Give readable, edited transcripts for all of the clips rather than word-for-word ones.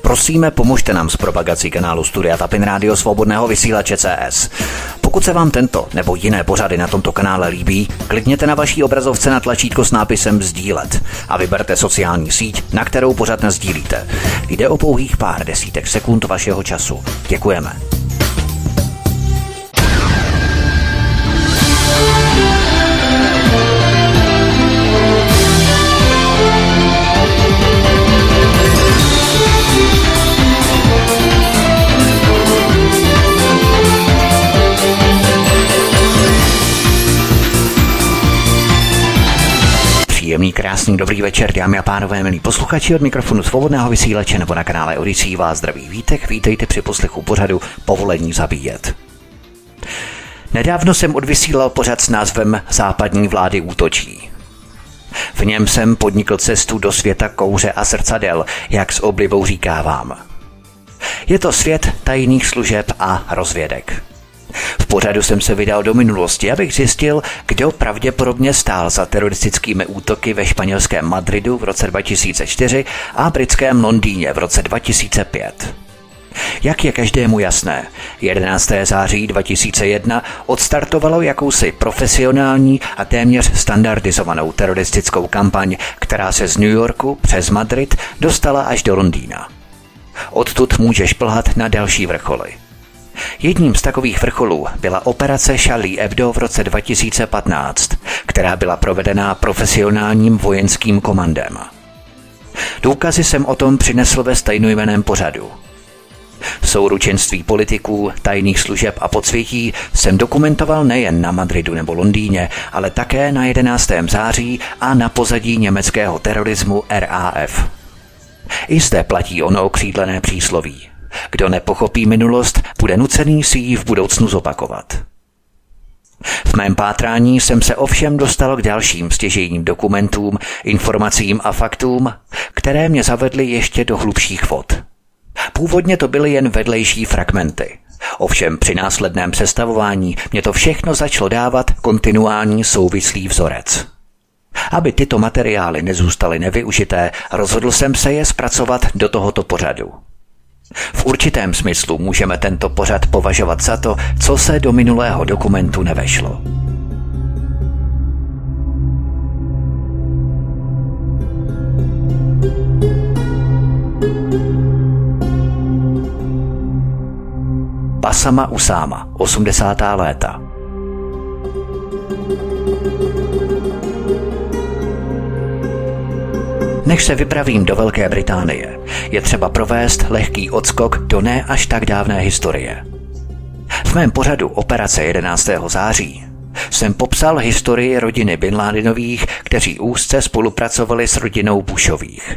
Prosíme, pomožte nám s propagací kanálu Studia Tapin Rádio Svobodného vysílače CS. Pokud se vám tento nebo jiné pořady na tomto kanále líbí, klikněte na vaší obrazovce na tlačítko s nápisem sdílet a vyberte sociální síť, na kterou pořad nasdílíte. Jde o pouhých pár desítek sekund vašeho času. Děkujeme. Příjemný, krásný, dobrý večer, dámy a pánové, milí posluchači, od mikrofonu Svobodného vysílače nebo na kanále Odyssey vás zdraví Vítek, vítejte při poslechu pořadu Povolení zabíjet. Nedávno jsem odvysílal pořad s názvem Západní vlády útočí. V něm jsem podnikl cestu do světa kouře a zrcadel, jak s oblibou říkávám. Je to svět tajných služeb a rozvědek. V pořadu jsem se vydal do minulosti, abych zjistil, kdo pravděpodobně stál za teroristickými útoky ve španělském Madridu v roce 2004 a britském Londýně v roce 2005. Jak je každému jasné, 11. září 2001 odstartovalo jakousi profesionální a téměř standardizovanou teroristickou kampaň, která se z New Yorku přes Madrid dostala až do Londýna. Odtud může šplhat na další vrcholy. Jedním z takových vrcholů byla operace Charlie Hebdo v roce 2015, která byla provedena profesionálním vojenským komandem. Důkazy jsem o tom přinesl ve stejnojmenném pořadu. Souručenství politiků, tajných služeb a podsvětí jsem dokumentoval nejen na Madridu nebo Londýně, ale také na 11. září a na pozadí německého terorismu RAF. I zde platí ono okřídlené přísloví. Kdo nepochopí minulost, bude nucený si ji v budoucnu zopakovat. V mém pátrání jsem se ovšem dostal k dalším stěžejním dokumentům, informacím a faktům, které mě zavedly ještě do hlubších vod. Původně to byly jen vedlejší fragmenty. Ovšem při následném sestavování mě to všechno začalo dávat kontinuální souvislý vzorec. Aby tyto materiály nezůstaly nevyužité, rozhodl jsem se je zpracovat do tohoto pořadu. V určitém smyslu můžeme tento pořad považovat za to, co se do minulého dokumentu nevešlo. Basama Usáma, 80. léta. Než se vypravím do Velké Británie, je třeba provést lehký odskok do ne až tak dávné historie. V mém pořadu Operace 11. září jsem popsal historii rodiny Bin Ládinových, kteří úzce spolupracovali s rodinou Bushových.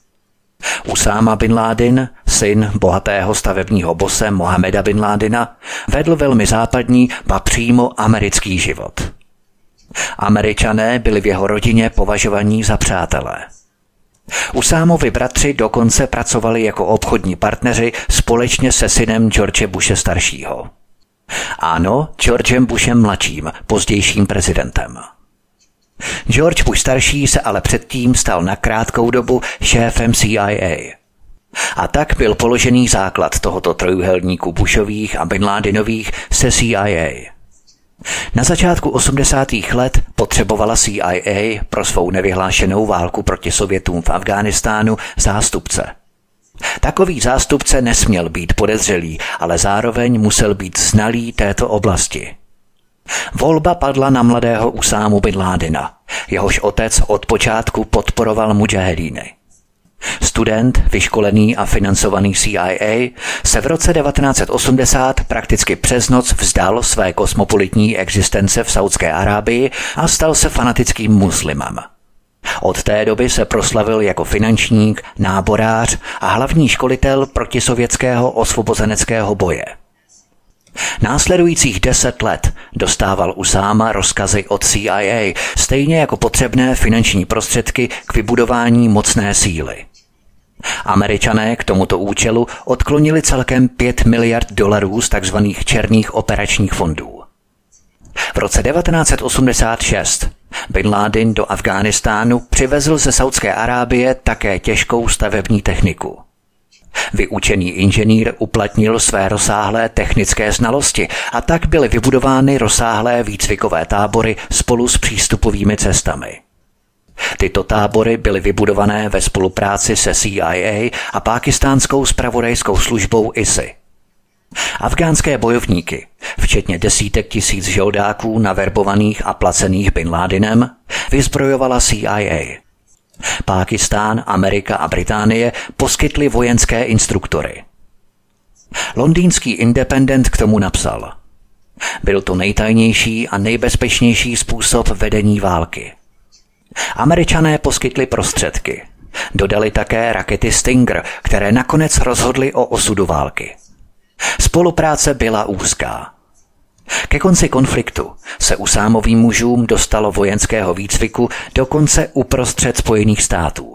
Usáma Bin Ládin, syn bohatého stavebního bose Mohameda Bin Ládina, vedl velmi západní, ba přímo americký život. Američané byli v jeho rodině považovaní za přátelé. Usámovi bratři dokonce pracovali jako obchodní partneři společně se synem George Bushe staršího. Ano, Georgem Bushem mladším, pozdějším prezidentem. George Bush starší se ale předtím stal na krátkou dobu šéfem CIA. A tak byl položený základ tohoto trojúhelníku Bushových a Bin Ládinových se CIA. Na začátku 80. let potřebovala CIA pro svou nevyhlášenou válku proti Sovětům v Afghánistánu zástupce. Takový zástupce nesměl být podezřelý, ale zároveň musel být znalý této oblasti. Volba padla na mladého Usámu Bin Ládina, jehož otec od počátku podporoval mudžahedíny. Student, vyškolený a financovaný CIA, se v roce 1980 prakticky přes noc vzdal své kosmopolitní existence v Saudské Arábii a stal se fanatickým muslimem. Od té doby se proslavil jako finančník, náborář a hlavní školitel protisovětského osvobozeneckého boje. Následujících 10 let dostával Usáma rozkazy od CIA, stejně jako potřebné finanční prostředky k vybudování mocné síly. Američané k tomuto účelu odklonili celkem $5 miliard z tzv. Černých operačních fondů. V roce 1986 Bin Ládin do Afghánistánu přivezl ze Saudské Arábie také těžkou stavební techniku. Vyučený inženýr uplatnil své rozsáhlé technické znalosti a tak byly vybudovány rozsáhlé výcvikové tábory spolu s přístupovými cestami. Tyto tábory byly vybudované ve spolupráci se CIA a pákistánskou zpravodajskou službou ISI. Afgánské bojovníky, včetně desítek tisíc žoldáků naverbovaných a placených Bin Ládinem, vyzbrojovala CIA. Pákistán, Amerika a Británie poskytly vojenské instruktory. Londýnský Independent k tomu napsal: byl to nejtajnější a nejbezpečnější způsob vedení války. Američané poskytli prostředky. Dodali také rakety Stinger, které nakonec rozhodly o osudu války. Spolupráce byla úzká. Ke konci konfliktu se Usámovým mužům dostalo vojenského výcviku dokonce uprostřed Spojených států.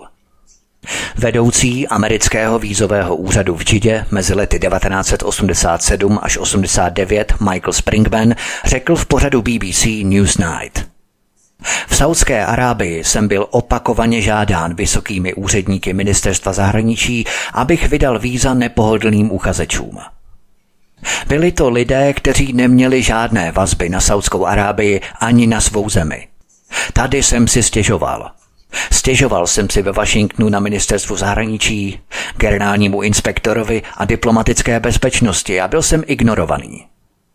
Vedoucí amerického vízového úřadu v Džidě mezi lety 1987 až 89 Michael Springman řekl v pořadu BBC Newsnight: v Saudské Arábii jsem byl opakovaně žádán vysokými úředníky ministerstva zahraničí, abych vydal víza nepohodlným uchazečům. Byli to lidé, kteří neměli žádné vazby na Saudskou Arábii ani na svou zemi. Tady jsem si stěžoval. Stěžoval jsem si ve Washingtonu na ministerstvu zahraničí, generálnímu inspektorovi a diplomatické bezpečnosti a byl jsem ignorovaný.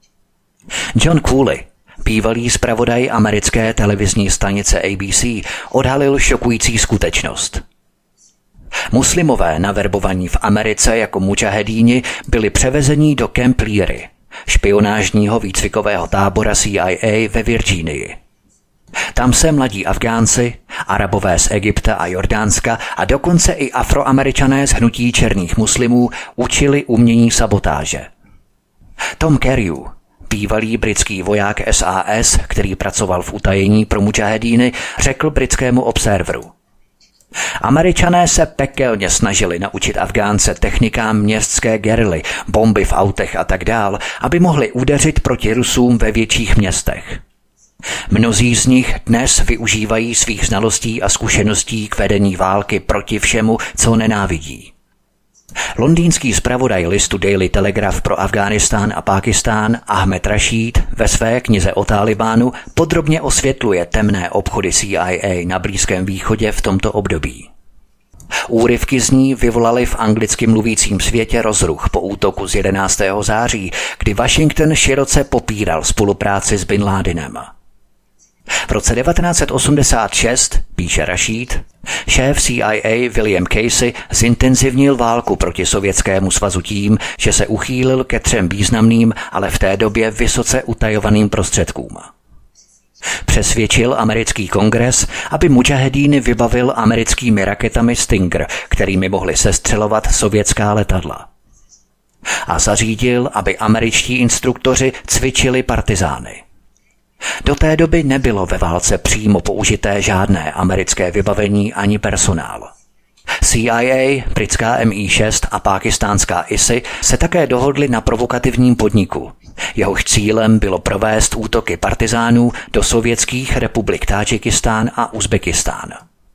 John Cooley, bývalý zpravodaj americké televizní stanice ABC, odhalil šokující skutečnost. Muslimové naverbovaní v Americe jako mudžahedíni byli převezeni do Camp Leary, špionážního výcvikového tábora CIA ve Virginii. Tam se mladí Afgánci, Arabové z Egypta a Jordánska a dokonce i Afroameričané z hnutí černých muslimů učili umění sabotáže. Tom Carrew, bývalý britský voják SAS, který pracoval v utajení pro mudžahedíny, řekl britskému Observeru: Američané se pekelně snažili naučit Afgánce technikám městské gerily, bomby v autech a tak dál, aby mohli udeřit proti Rusům ve větších městech. Mnozí z nich dnes využívají svých znalostí a zkušeností k vedení války proti všemu, co nenávidí. Londýnský zpravodaj listu Daily Telegraph pro Afghánistán a Pákistán Ahmed Rashid ve své knize o Talibánu podrobně osvětluje temné obchody CIA na Blízkém východě v tomto období. Úryvky z ní vyvolaly v anglicky mluvícím světě rozruch po útoku z 11. září, kdy Washington široce popíral spolupráci s Bin Ládinem. V roce 1986, píše Rashid, šéf CIA William Casey zintenzivnil válku proti Sovětskému svazu tím, že se uchýlil ke 3 významným, ale v té době vysoce utajovaným prostředkům. Přesvědčil americký kongres, aby mudžahedíny vybavil americkými raketami Stinger, kterými mohli sestřelovat sovětská letadla. A zařídil, aby američtí instruktoři cvičili partizány. Do té doby nebylo ve válce přímo použité žádné americké vybavení ani personál. CIA, britská MI6 a pákistánská ISI se také dohodly na provokativním podniku. Jehož cílem bylo provést útoky partizánů do sovětských republik Tádžikistán a Uzbekistán.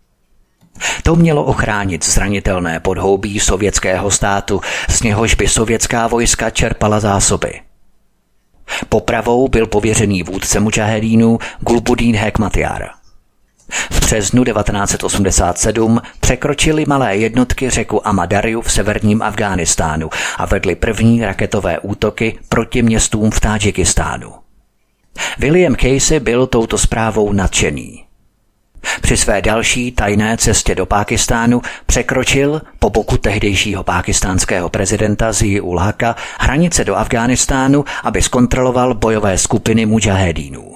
To mělo ochránit zranitelné podhoubí sovětského státu, z něhož by sovětská vojska čerpala zásoby. Popravou byl pověřený vůdce mudžahedínů Gulbuddin Hekmatyar. V březnu 1987 překročili malé jednotky řeku Amadariu v severním Afghánistánu a vedli první raketové útoky proti městům v Tádžikistánu. William Casey byl touto zprávou nadšený. Při své další tajné cestě do Pákistánu překročil po boku tehdejšího pákistánského prezidenta Zii-ul Haka hranice do Afghánistánu, aby zkontroloval bojové skupiny mudžahedínů.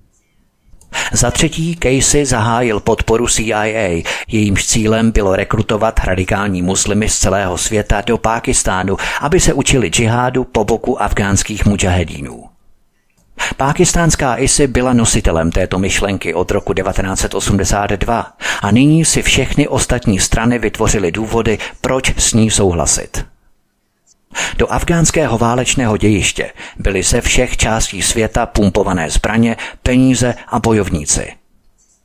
Za třetí Casey zahájil podporu CIA, jejímž cílem bylo rekrutovat radikální muslimy z celého světa do Pákistánu, aby se učili džihádu po boku afgánských mudžahedínů. Pákistánská ISI byla nositelem této myšlenky od roku 1982 a nyní si všechny ostatní strany vytvořily důvody, proč s ní souhlasit. Do afgánského válečného dějiště byly ze všech částí světa pumpované zbraně, peníze a bojovníci.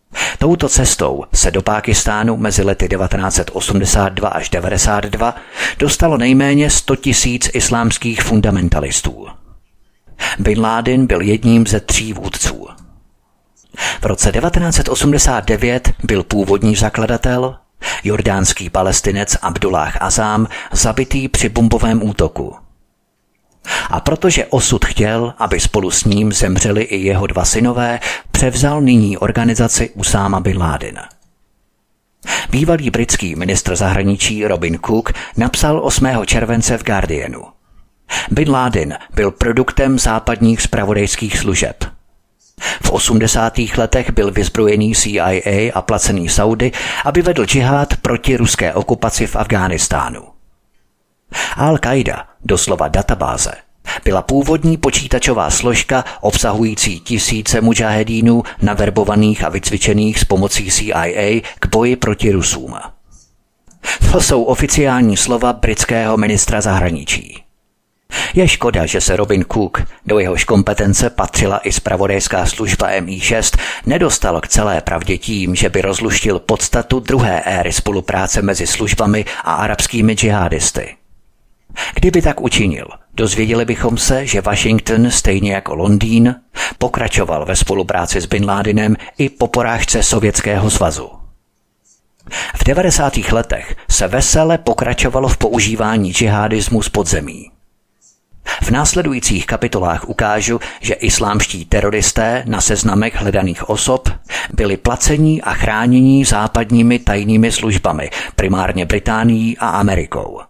Touto cestou se do Pákistánu mezi lety 1982 až 1992 dostalo nejméně 100 000 islámských fundamentalistů. Bin Laden byl jedním ze 3 vůdců. V roce 1989 byl původní zakladatel, jordánský Palestinec Abdullah Azzam, zabitý při bombovém útoku. A protože osud chtěl, aby spolu s ním zemřeli i jeho 2 synové, převzal nyní organizaci Usáma bin Laden. Bývalý britský ministr zahraničí Robin Cook napsal 8. července v Guardianu: Bin Laden byl produktem západních zpravodajských služeb. V 80. letech byl vyzbrojený CIA a placený Saudy, aby vedl džihád proti ruské okupaci v Afghánistánu. Al-Qaida, doslova databáze, byla původní počítačová složka obsahující tisíce mudžahedínů naverbovaných a vycvičených s pomocí CIA k boji proti Rusům. To jsou oficiální slova britského ministra zahraničí. Je škoda, že se Robin Cook, do jehož kompetence patřila i zpravodajská služba MI6, nedostal k celé pravdě tím, že by rozluštil podstatu druhé éry spolupráce mezi službami a arabskými džihadisty. Kdyby tak učinil, dozvěděli bychom se, že Washington, stejně jako Londýn, pokračoval ve spolupráci s Bin Ladenem i po porážce Sovětského svazu. V 90. letech se vesele pokračovalo v používání džihadismu z podzemí. V následujících kapitolách ukážu, že islámští teroristé na seznamech hledaných osob byli placení a chránění západními tajnými službami, primárně Británií a Amerikou.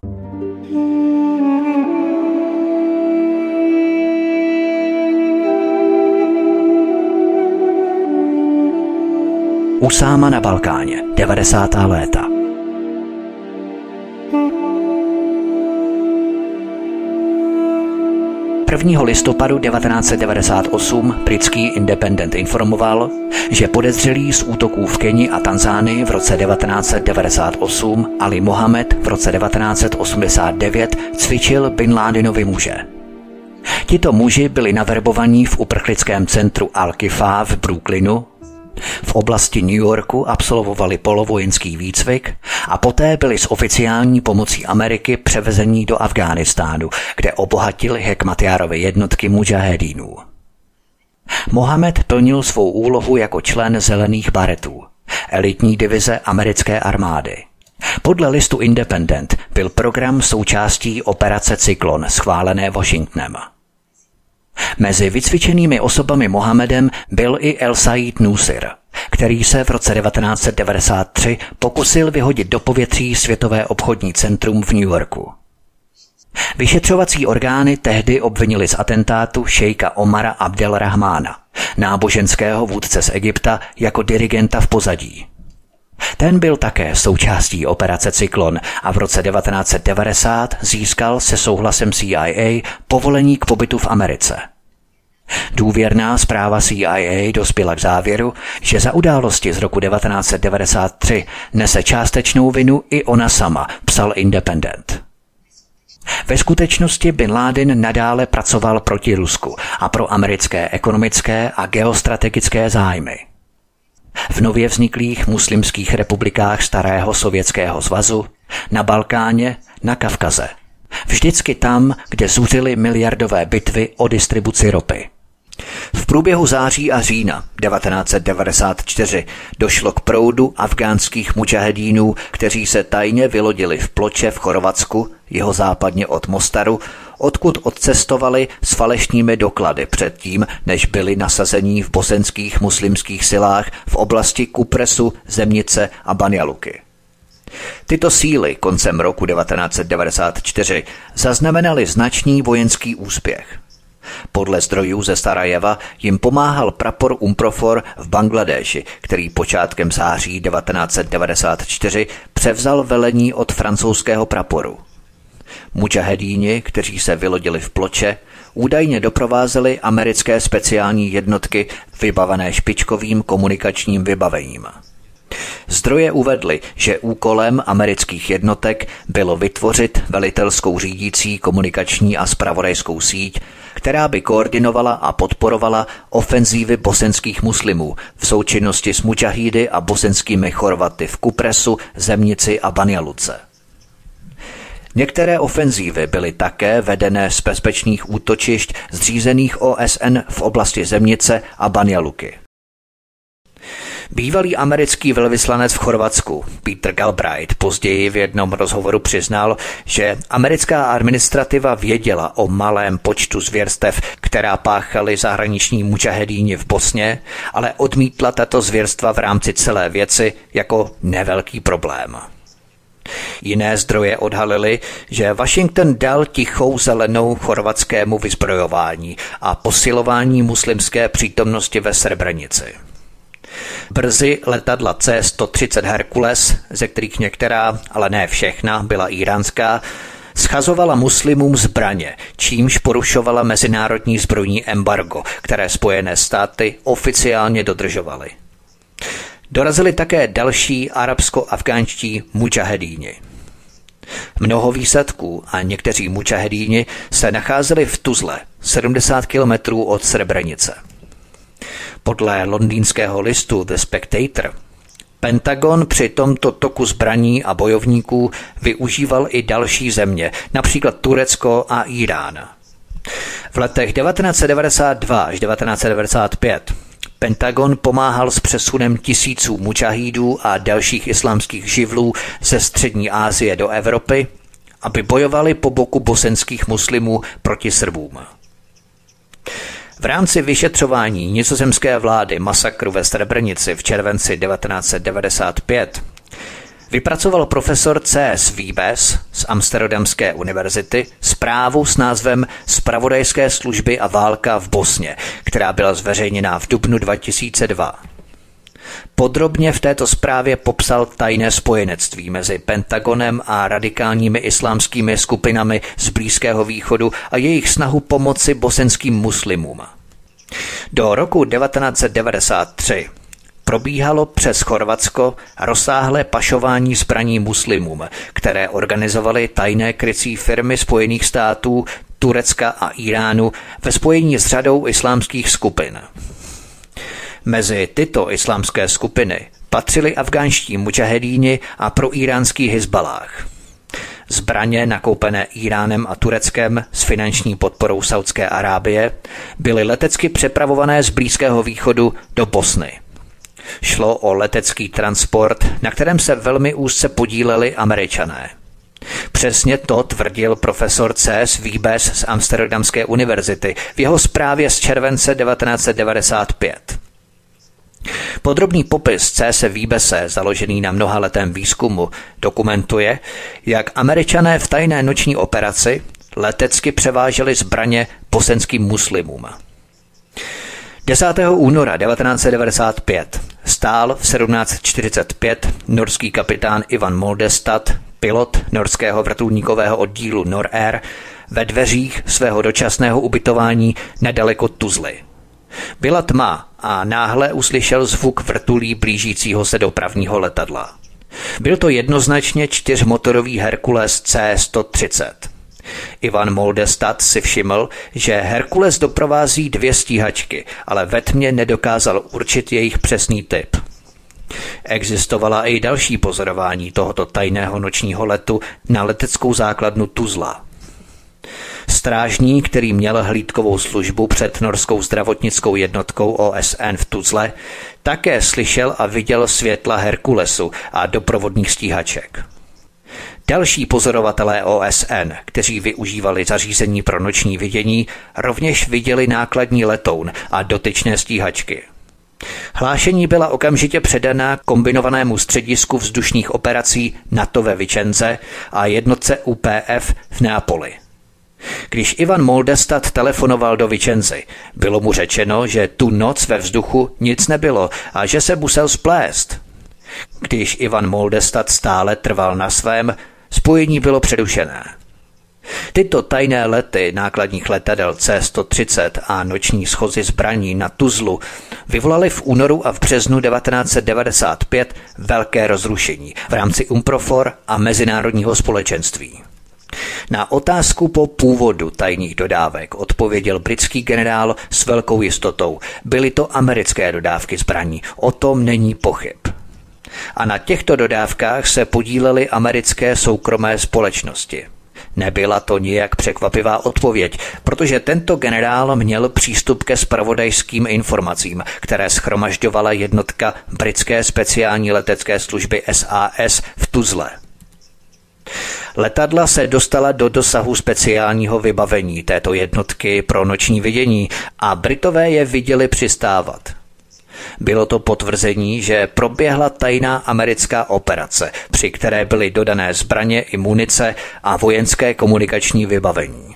Usáma na Balkáně, 90. léta. Prvního listopadu 1998 britský Independent informoval, že podezřelý z útoků v Keni a Tanzánii v roce 1998 Ali Mohamed v roce 1989 cvičil Bin Ladenovi muže. Tito muži byli naverbovaní v uprchlickém centru Al-Kifa v Brooklynu. V oblasti New Yorku absolvovali polovojenský výcvik a poté byli s oficiální pomocí Ameriky převezení do Afghánistánu, kde obohatili Hekmatjárovy jednotky mudžahedínů. Mohamed plnil svou úlohu jako člen Zelených baretů, elitní divize americké armády. Podle listu Independent byl program součástí operace Cyklon schválené Washingtonem. Mezi vycvičenými osobami Mohamedem byl i El Said Nusir, který se v roce 1993 pokusil vyhodit do povětří Světové obchodní centrum v New Yorku. Vyšetřovací orgány tehdy obvinili z atentátu šejka Omara Abdel Rahmána, náboženského vůdce z Egypta, jako dirigenta v pozadí. Ten byl také součástí operace Cyklon a v roce 1990 získal se souhlasem CIA povolení k pobytu v Americe. Důvěrná zpráva CIA dospěla k závěru, že za události z roku 1993 nese částečnou vinu i ona sama, psal Independent. Ve skutečnosti Bin Laden nadále pracoval proti Rusku a pro americké ekonomické a geostrategické zájmy. V nově vzniklých muslimských republikách starého Sovětského svazu, na Balkáně, na Kavkaze. Vždycky tam, kde zuřily miliardové bitvy o distribuci ropy. V průběhu září a října 1994 došlo k proudu afgánských mudžahedínů, kteří se tajně vylodili v Ploče v Chorvatsku, jihozápadně od Mostaru, odkud odcestovali s falešnými doklady předtím, než byli nasazení v bosenských muslimských silách v oblasti Kupresu, Zemnice a Banjaluky. Tyto síly koncem roku 1994 zaznamenaly značný vojenský úspěch. Podle zdrojů ze Sarajeva jim pomáhal prapor UNPROFOR v Bangladéši, který počátkem září 1994 převzal velení od francouzského praporu. Mudžahedíni, kteří se vylodili v Ploče, údajně doprovázeli americké speciální jednotky vybavené špičkovým komunikačním vybavením. Zdroje uvedly, že úkolem amerických jednotek bylo vytvořit velitelskou řídící komunikační a zpravodajskou síť která by koordinovala a podporovala ofenzívy bosenských muslimů v součinnosti s mudžahídy a bosenskými Chorvaty v Kupresu, Zemnici a Banja Luce. Některé ofenzívy byly také vedené z bezpečných útočišť zřízených OSN v oblasti Zemnice a Banja Luky. Bývalý americký velvyslanec v Chorvatsku Peter Galbraith později v jednom rozhovoru přiznal, že americká administrativa věděla o malém počtu zvěrstev, která páchali zahraniční mudžahedíni v Bosně, ale odmítla tato zvěrstva v rámci celé věci jako nevelký problém. Jiné zdroje odhalily, že Washington dal tichou zelenou chorvatskému vyzbrojování a posilování muslimské přítomnosti ve Srebrenici. Brzy letadla C-130 Hercules, ze kterých některá, ale ne všechna, byla íránská, schazovala muslimům zbraně, čímž porušovala mezinárodní zbrojní embargo, které Spojené státy oficiálně dodržovaly. Dorazili také další arabsko-afgánští mudžahedíni. Mnoho výsadků a někteří mudžahedíni se nacházeli v Tuzle, 70 kilometrů od Srebrenice. Podle londýnského listu The Spectator Pentagon při tomto toku zbraní a bojovníků využíval i další země, například Turecko a Irán. V letech 1992 až 1995 Pentagon pomáhal s přesunem tisíců mudžahídů a dalších islámských živlů ze střední Asie do Evropy, aby bojovali po boku bosenských muslimů proti Srbům. V rámci vyšetřování nizozemské vlády masakru ve Srebrenici v červenci 1995 vypracoval profesor C.S. Wiebes z Amsterdamské univerzity zprávu s názvem Zpravodajské služby a válka v Bosně, která byla zveřejněna v dubnu 2002. Podrobně v této zprávě popsal tajné spojenectví mezi Pentagonem a radikálními islámskými skupinami z Blízkého východu a jejich snahu pomoci bosenským muslimům. Do roku 1993 probíhalo přes Chorvatsko rozsáhlé pašování zbraní muslimům, které organizovaly tajné krycí firmy Spojených států, Turecka a Iránu ve spojení s řadou islámských skupin. Mezi tyto islámské skupiny patřili afgánští mudžahedíni a proíránský Hizballáh. Zbraně nakoupené Iránem a Tureckem s finanční podporou Saudské Arábie byly letecky přepravované z Blízkého východu do Bosny. Šlo o letecký transport, na kterém se velmi úzce podíleli Američané. Přesně to tvrdil profesor C.S. Wiebes z Amsterdamské univerzity v jeho zprávě z července 1995. Podrobný popis C.S. Wiebese, založený na mnohaletém výzkumu, dokumentuje, jak Američané v tajné noční operaci letecky převáželi zbraně bosenským muslimům. 10. února 1995 stál v 17:45 norský kapitán Ivan Moldestad, pilot norského vrtulníkového oddílu Norair, ve dveřích svého dočasného ubytování nedaleko Tuzly. Byla tma a náhle uslyšel zvuk vrtulí blížícího se dopravního letadla. Byl to jednoznačně 4motorový Hercules C-130. Ivan Moldestad si všiml, že Hercules doprovází 2 stíhačky, ale ve tmě nedokázal určit jejich přesný typ. Existovala i další pozorování tohoto tajného nočního letu na leteckou základnu Tuzla. Strážník, který měl hlídkovou službu před norskou zdravotnickou jednotkou OSN v Tuzle, také slyšel a viděl světla Herkulesu a doprovodných stíhaček. Další pozorovatelé OSN, kteří využívali zařízení pro noční vidění, rovněž viděli nákladní letoun a dotyčné stíhačky. Hlášení byla okamžitě předaná kombinovanému středisku vzdušných operací NATO ve Vicenze a jednotce UPF v Neapoli. Když Ivan Moldestad telefonoval do Vicenzy, bylo mu řečeno, že tu noc ve vzduchu nic nebylo a že se musel splést. Když Ivan Moldestad stále trval na svém, spojení bylo přerušené. Tyto tajné lety nákladních letadel C-130 a noční schozy zbraní na Tuzlu vyvolaly v únoru a v březnu 1995 velké rozrušení v rámci UNPROFOR a mezinárodního společenství. Na otázku po původu tajných dodávek odpověděl britský generál s velkou jistotou. Byly to americké dodávky zbraní, o tom není pochyb. A na těchto dodávkách se podílely americké soukromé společnosti. Nebyla to nijak překvapivá odpověď, protože tento generál měl přístup ke zpravodajským informacím, které shromažďovala jednotka britské speciální letecké služby SAS v Tuzle. Letadla se dostala do dosahu speciálního vybavení této jednotky pro noční vidění a Britové je viděli přistávat. Bylo to potvrzení, že proběhla tajná americká operace, při které byly dodané zbraně i munice a vojenské komunikační vybavení.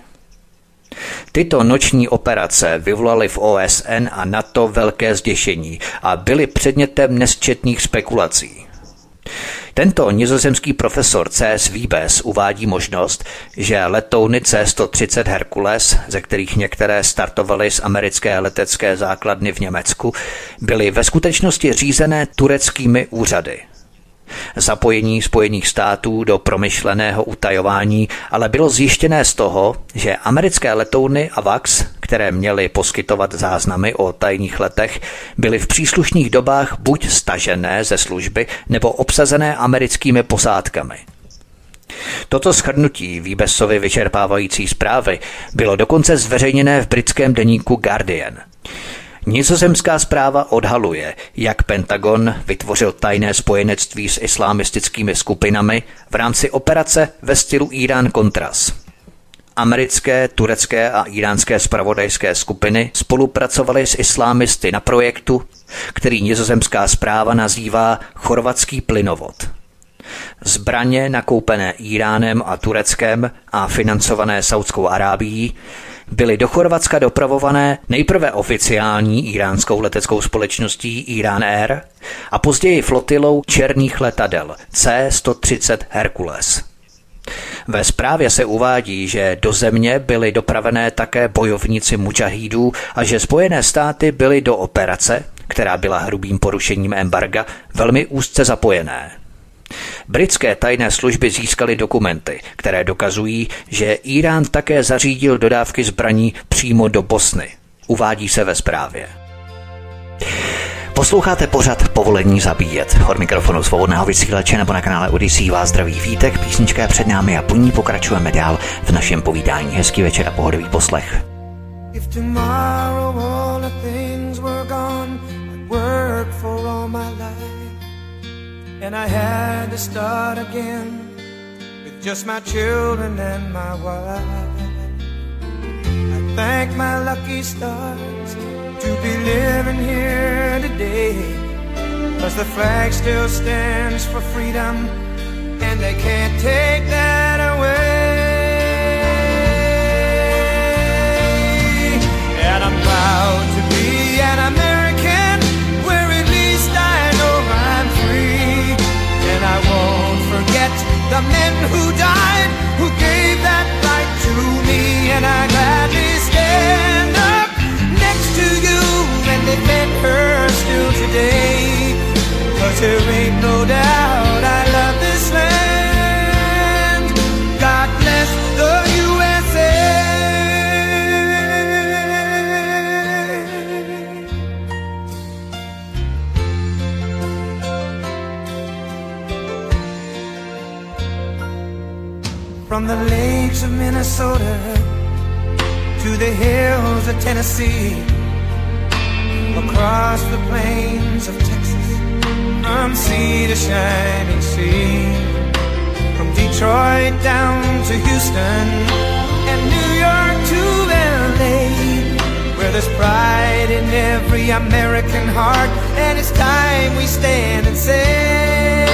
Tyto noční operace vyvolaly v OSN a NATO velké zděšení a byly předmětem nesčetných spekulací. Tento nizozemský profesor C.S. Wiebes uvádí možnost, že letouny C-130 Hercules, ze kterých některé startovaly z americké letecké základny v Německu, byly ve skutečnosti řízené tureckými úřady. Zapojení Spojených států do promyšleného utajování ale bylo zjištěné z toho, že americké letouny AWACS, které měly poskytovat záznamy o tajných letech, byly v příslušných dobách buď stažené ze služby nebo obsazené americkými posádkami. Toto shrnutí Wiebesovy vyčerpávající zprávy bylo dokonce zveřejněné v britském deníku Guardian. Nizozemská zpráva odhaluje, jak Pentagon vytvořil tajné spojenectví s islamistickými skupinami v rámci operace ve stylu Irán-Contras. Americké, turecké a iránské zpravodajské skupiny spolupracovaly s islámisty na projektu, který nizozemská zpráva nazývá Chorvatský plynovod. Zbraně nakoupené Iránem a Tureckem a financované Saudskou Arábií byly do Chorvatska dopravované nejprve oficiální iránskou leteckou společností Iran Air a později flotilou černých letadel C-130 Hercules. Ve zprávě se uvádí, že do země byly dopravené také bojovníci mudžahídů a že Spojené státy byly do operace, která byla hrubým porušením embarga, velmi úzce zapojené. Britské tajné služby získaly dokumenty, které dokazují, že Irán také zařídil dodávky zbraní přímo do Bosny. Uvádí se ve zprávě. Posloucháte pořad Povolení zabíjet. Od mikrofonu Svobodného vysílače nebo na kanále Odyssey vás zdraví Vítek, písnička je před námi a po ní pokračujeme dál v našem povídání. Hezký večer a pohodový poslech. If tomorrow all the things were gone, I'd work for all my life. And I had to start again with just my children and my wife. I thank my lucky stars to be living here today, 'cause the flag still stands for freedom and they can't take that away. And I'm proud to be an American, where at least I know I'm free. And I won't forget the men who died, who gave that right to me. And I gladly stand up next to you and defend her still today. 'Cause there ain't no doubt I love this land. God bless the USA. From the lakes of Minnesota to the hills of Tennessee, across the plains of Texas, from sea to shining sea, from Detroit down to Houston and New York to LA, where there's pride in every American heart, and it's time we stand and say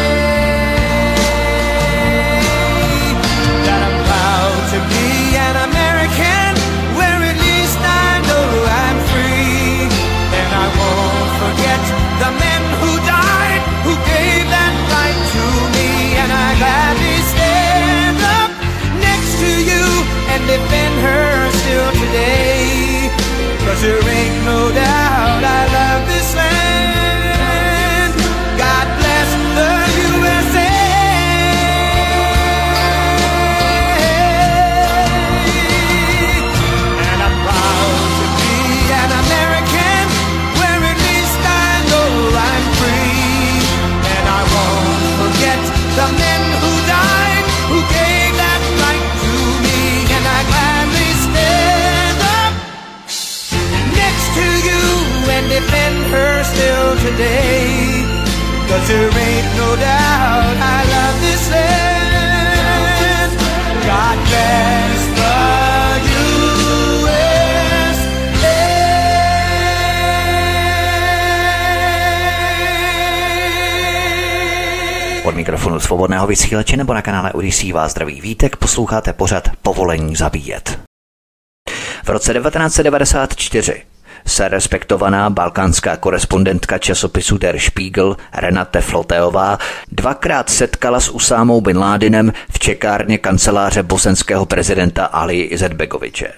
that I'm proud to be an American, where at least I know I'm free. And I won't forget the men who died, who gave that right to me. And I gladly stand up next to you and defend her still today. 'Cause there ain't no doubt I love this land. God bless today, 'cause there ain't no doubt I love this land. God bless the USA. Od mikrofonu Svobodného vysílače nebo na kanále Odysee vás zdraví Vítek, posloucháte pořad Povolení zabíjet. V roce 1994 se respektovaná balkánská korespondentka časopisu Der Spiegel Renate Floteová dvakrát setkala s Usámou bin Ládinem v čekárně kanceláře bosenského prezidenta Alii Izetbegoviče.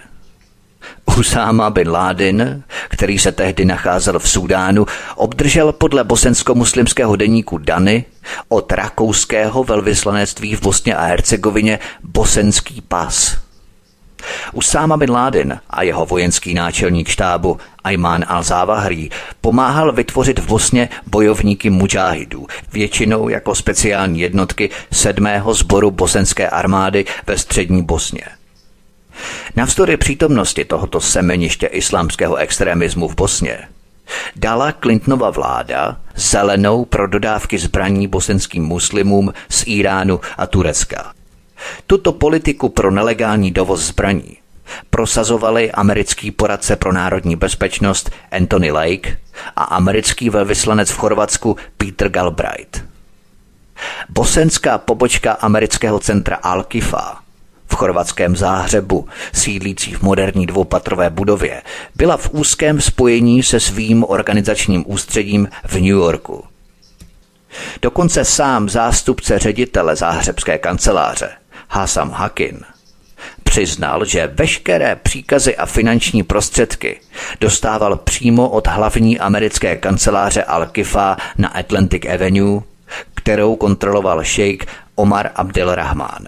Usáma bin Ládin, který se tehdy nacházel v Súdánu, obdržel podle bosensko-muslimského deníku Dany od rakouského velvyslanectví v Bosně a Hercegovině bosenský pas. Usáma bin Ládin a jeho vojenský náčelník štábu Ajman al-Zawahri pomáhal vytvořit v Bosně bojovníky mudžáhidů, většinou jako speciální jednotky 7. sboru bosenské armády ve střední Bosně. Navzdory přítomnosti tohoto semeniště islámského extremismu v Bosně dala Clintonova vláda zelenou pro dodávky zbraní bosenským muslimům z Iránu a Turecka. Tuto politiku pro nelegální dovoz zbraní prosazovali americký poradce pro národní bezpečnost Anthony Lake a americký velvyslanec v Chorvatsku Peter Galbraith. Bosenská pobočka amerického centra Al-Kifa v chorvatském Záhřebu, sídlící v moderní dvoupatrové budově, byla v úzkém spojení se svým organizačním ústředím v New Yorku. Dokonce sám zástupce ředitele záhřebské kanceláře Hasan Hakin přiznal, že veškeré příkazy a finanční prostředky dostával přímo od hlavní americké kanceláře Al-Kifa na Atlantic Avenue, kterou kontroloval šejk Omar Abdelrahman.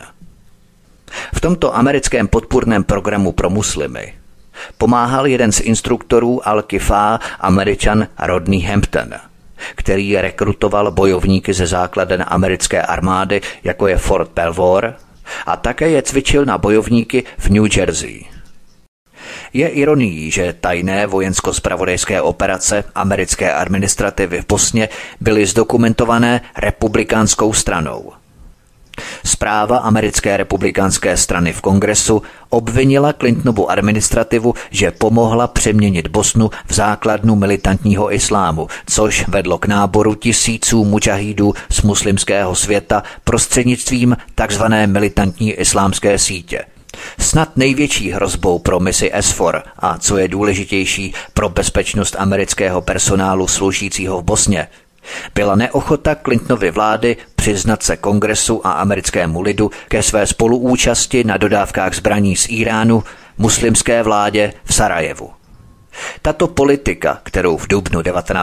V tomto americkém podpůrném programu pro muslimy pomáhal jeden z instruktorů Al-Kifa, Američan Rodney Hampton, který rekrutoval bojovníky ze základen americké armády, jako je Fort Belvoir, a také je cvičil na bojovníky v New Jersey. Je ironií, že tajné vojensko-zpravodajské operace americké administrativy v Bosně byly zdokumentované republikánskou stranou. Zpráva americké republikánské strany v Kongresu obvinila Clintonovu administrativu, že pomohla přeměnit Bosnu v základnu militantního islámu, což vedlo k náboru tisíců mudžahídů z muslimského světa prostřednictvím tzv. Militantní islámské sítě. Snad největší hrozbou pro misi SFOR a, co je důležitější, pro bezpečnost amerického personálu sloužícího v Bosně, byla neochota Clintonovy vlády přiznat se Kongresu a americkému lidu ke své spoluúčasti na dodávkách zbraní z Iránu muslimské vládě v Sarajevu. Tato politika, kterou v dubnu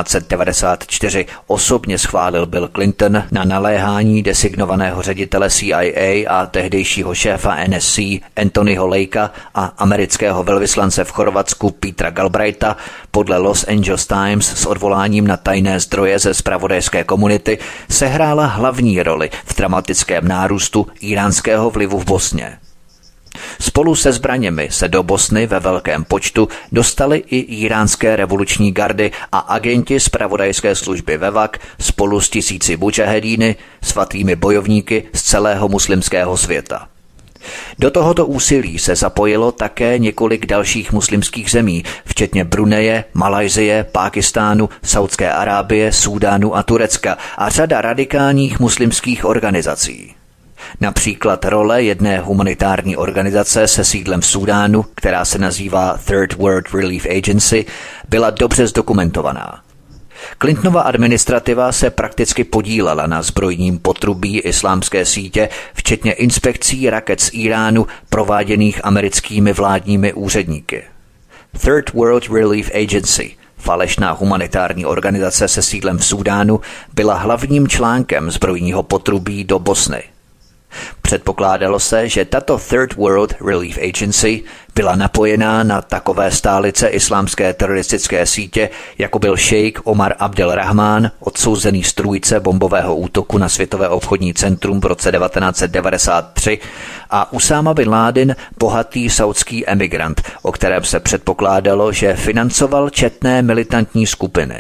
1994 osobně schválil Bill Clinton na naléhání designovaného ředitele CIA a tehdejšího šéfa NSC Anthonyho Lakea a amerického velvyslance v Chorvatsku Petera Galbraitha, podle Los Angeles Times s odvoláním na tajné zdroje ze zpravodajské komunity, sehrála hlavní roli v dramatickém nárůstu íránského vlivu v Bosně. Spolu se zbraněmi se do Bosny ve velkém počtu dostali i íránské revoluční gardy a agenti zpravodajské služby VEVAK spolu s tisíci mudžahedíny, svatými bojovníky z celého muslimského světa. Do tohoto úsilí se zapojilo také několik dalších muslimských zemí, včetně Bruneje, Malajsie, Pákistánu, Saudské Arábie, Súdánu a Turecka a řada radikálních muslimských organizací. Například role jedné humanitární organizace se sídlem v Súdánu, která se nazývá Third World Relief Agency, byla dobře zdokumentovaná. Clintonova administrativa se prakticky podílela na zbrojním potrubí islámské sítě, včetně inspekcí raket z Iránu prováděných americkými vládními úředníky. Third World Relief Agency, falešná humanitární organizace se sídlem v Súdánu, byla hlavním článkem zbrojního potrubí do Bosny. Předpokládalo se, že tato Third World Relief Agency byla napojená na takové stálice islámské teroristické sítě, jako byl šejk Omar Abdelrahman, odsouzený z trůjce bombového útoku na Světové obchodní centrum v roce 1993, a Usáma bin Ládin, bohatý saudský emigrant, o kterém se předpokládalo, že financoval četné militantní skupiny.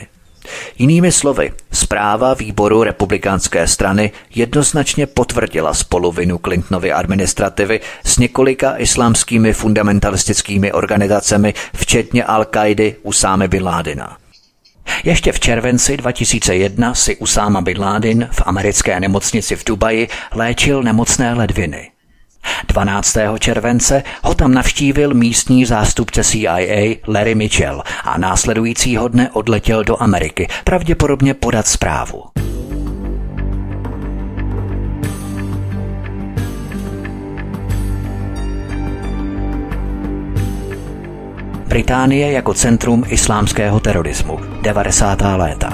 Jinými slovy, zpráva výboru republikánské strany jednoznačně potvrdila spoluvinu Clintonovy administrativy s několika islámskými fundamentalistickými organizacemi, včetně Al-Kaidy Usámy bin Ládina. Ještě v červenci 2001 si Usáma bin Ládin v americké nemocnici v Dubaji léčil nemocné ledviny. 12. července ho tam navštívil místní zástupce CIA Larry Mitchell a následujícího dne odletěl do Ameriky, pravděpodobně podat zprávu. Británie jako centrum islámského terorismu, 90. léta.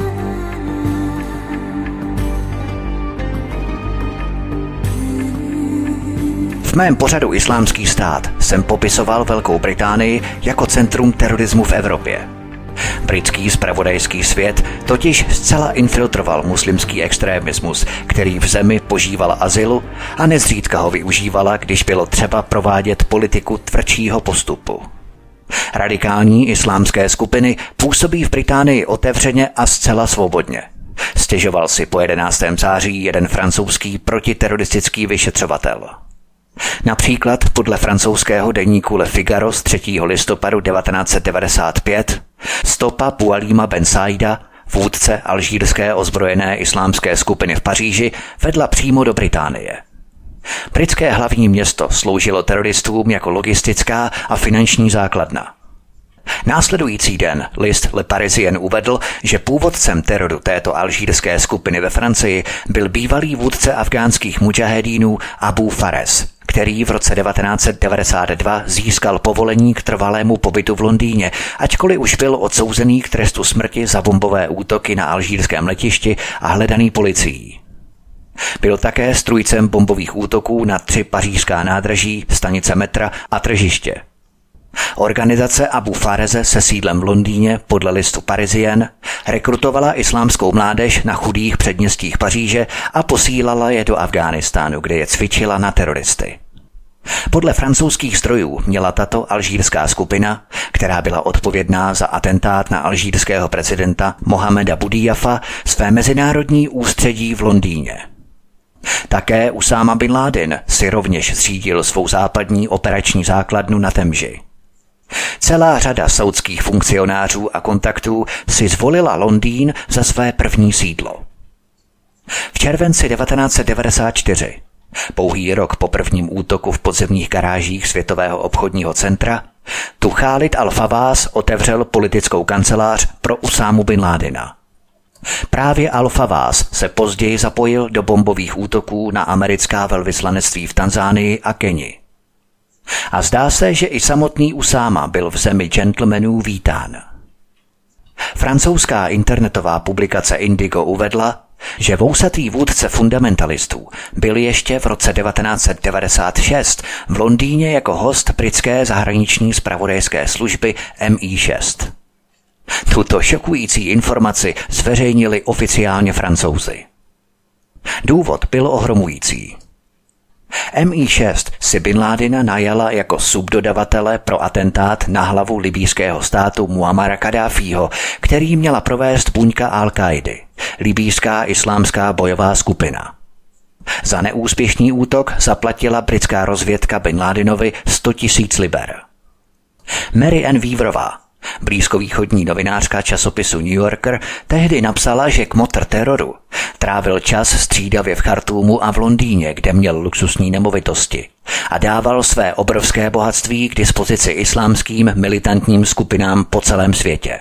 V mém pořadu Islámský stát jsem popisoval Velkou Británii jako centrum terorismu v Evropě. Britský zpravodajský svět totiž zcela infiltroval muslimský extrémismus, který v zemi požíval azylu a nezřídka ho využívala, když bylo třeba provádět politiku tvrdšího postupu. Radikální islámské skupiny působí v Británii otevřeně a zcela svobodně. Stěžoval si po 11. září jeden francouzský protiteroristický vyšetřovatel. Například podle francouzského deníku Le Figaro z 3. listopadu 1995 stopa Boualima Ben Saida, vůdce alžírské ozbrojené islámské skupiny v Paříži, vedla přímo do Británie. Britské hlavní město sloužilo teroristům jako logistická a finanční základna. Následující den list Le Parisien uvedl, že původcem teroru této alžírské skupiny ve Francii byl bývalý vůdce afgánských mudžahedínů Abu Fares, který v roce 1992 získal povolení k trvalému pobytu v Londýně, ačkoliv už byl odsouzený k trestu smrti za bombové útoky na alžírském letišti a hledaný policií. Byl také strůjcem bombových útoků na 3 pařížská nádraží, stanice metra a tržiště. Organizace Abu Fareze se sídlem v Londýně podle listu Parisien rekrutovala islámskou mládež na chudých předměstích Paříže a posílala je do Afghánistánu, kde je cvičila na teroristy. Podle francouzských zdrojů měla tato alžírská skupina, která byla odpovědná za atentát na alžírského prezidenta Mohameda Boudiafa, své mezinárodní ústředí v Londýně. Také Usáma bin Ládin si rovněž zřídil svou západní operační základnu na Temži. Celá řada saudských funkcionářů a kontaktů si zvolila Londýn za své první sídlo. V červenci 1994, pouhý rok po prvním útoku v podzemních garážích Světového obchodního centra, tu Khalid al-Fawaz otevřel politickou kancelář pro Usámu bin Ládina. Právě al-Fawaz se později zapojil do bombových útoků na americká velvyslanectví v Tanzánii a Keni. A zdá se, že i samotný Usáma byl v zemi gentlemanů vítán. Francouzská internetová publikace Indigo uvedla, že vousatý vůdce fundamentalistů byl ještě v roce 1996 v Londýně jako host britské zahraniční zpravodajské služby MI6. Tuto šokující informaci zveřejnili oficiálně Francouzi. Důvod byl ohromující. MI6 si Bin Ládina najala jako subdodavatele pro atentát na hlavu libýského státu Muammara Kaddáfího, který měla provést buňka Al-Kaidy, libýská islámská bojová skupina. Za neúspěšný útok zaplatila britská rozvědka Bin Ládinovi 100 000 liber. Mary Ann Weaverová, blízkovýchodní novinářka časopisu New Yorker, tehdy napsala, že kmotr teroru trávil čas střídavě v Chartúmu a v Londýně, kde měl luxusní nemovitosti, a dával své obrovské bohatství k dispozici islámským militantním skupinám po celém světě.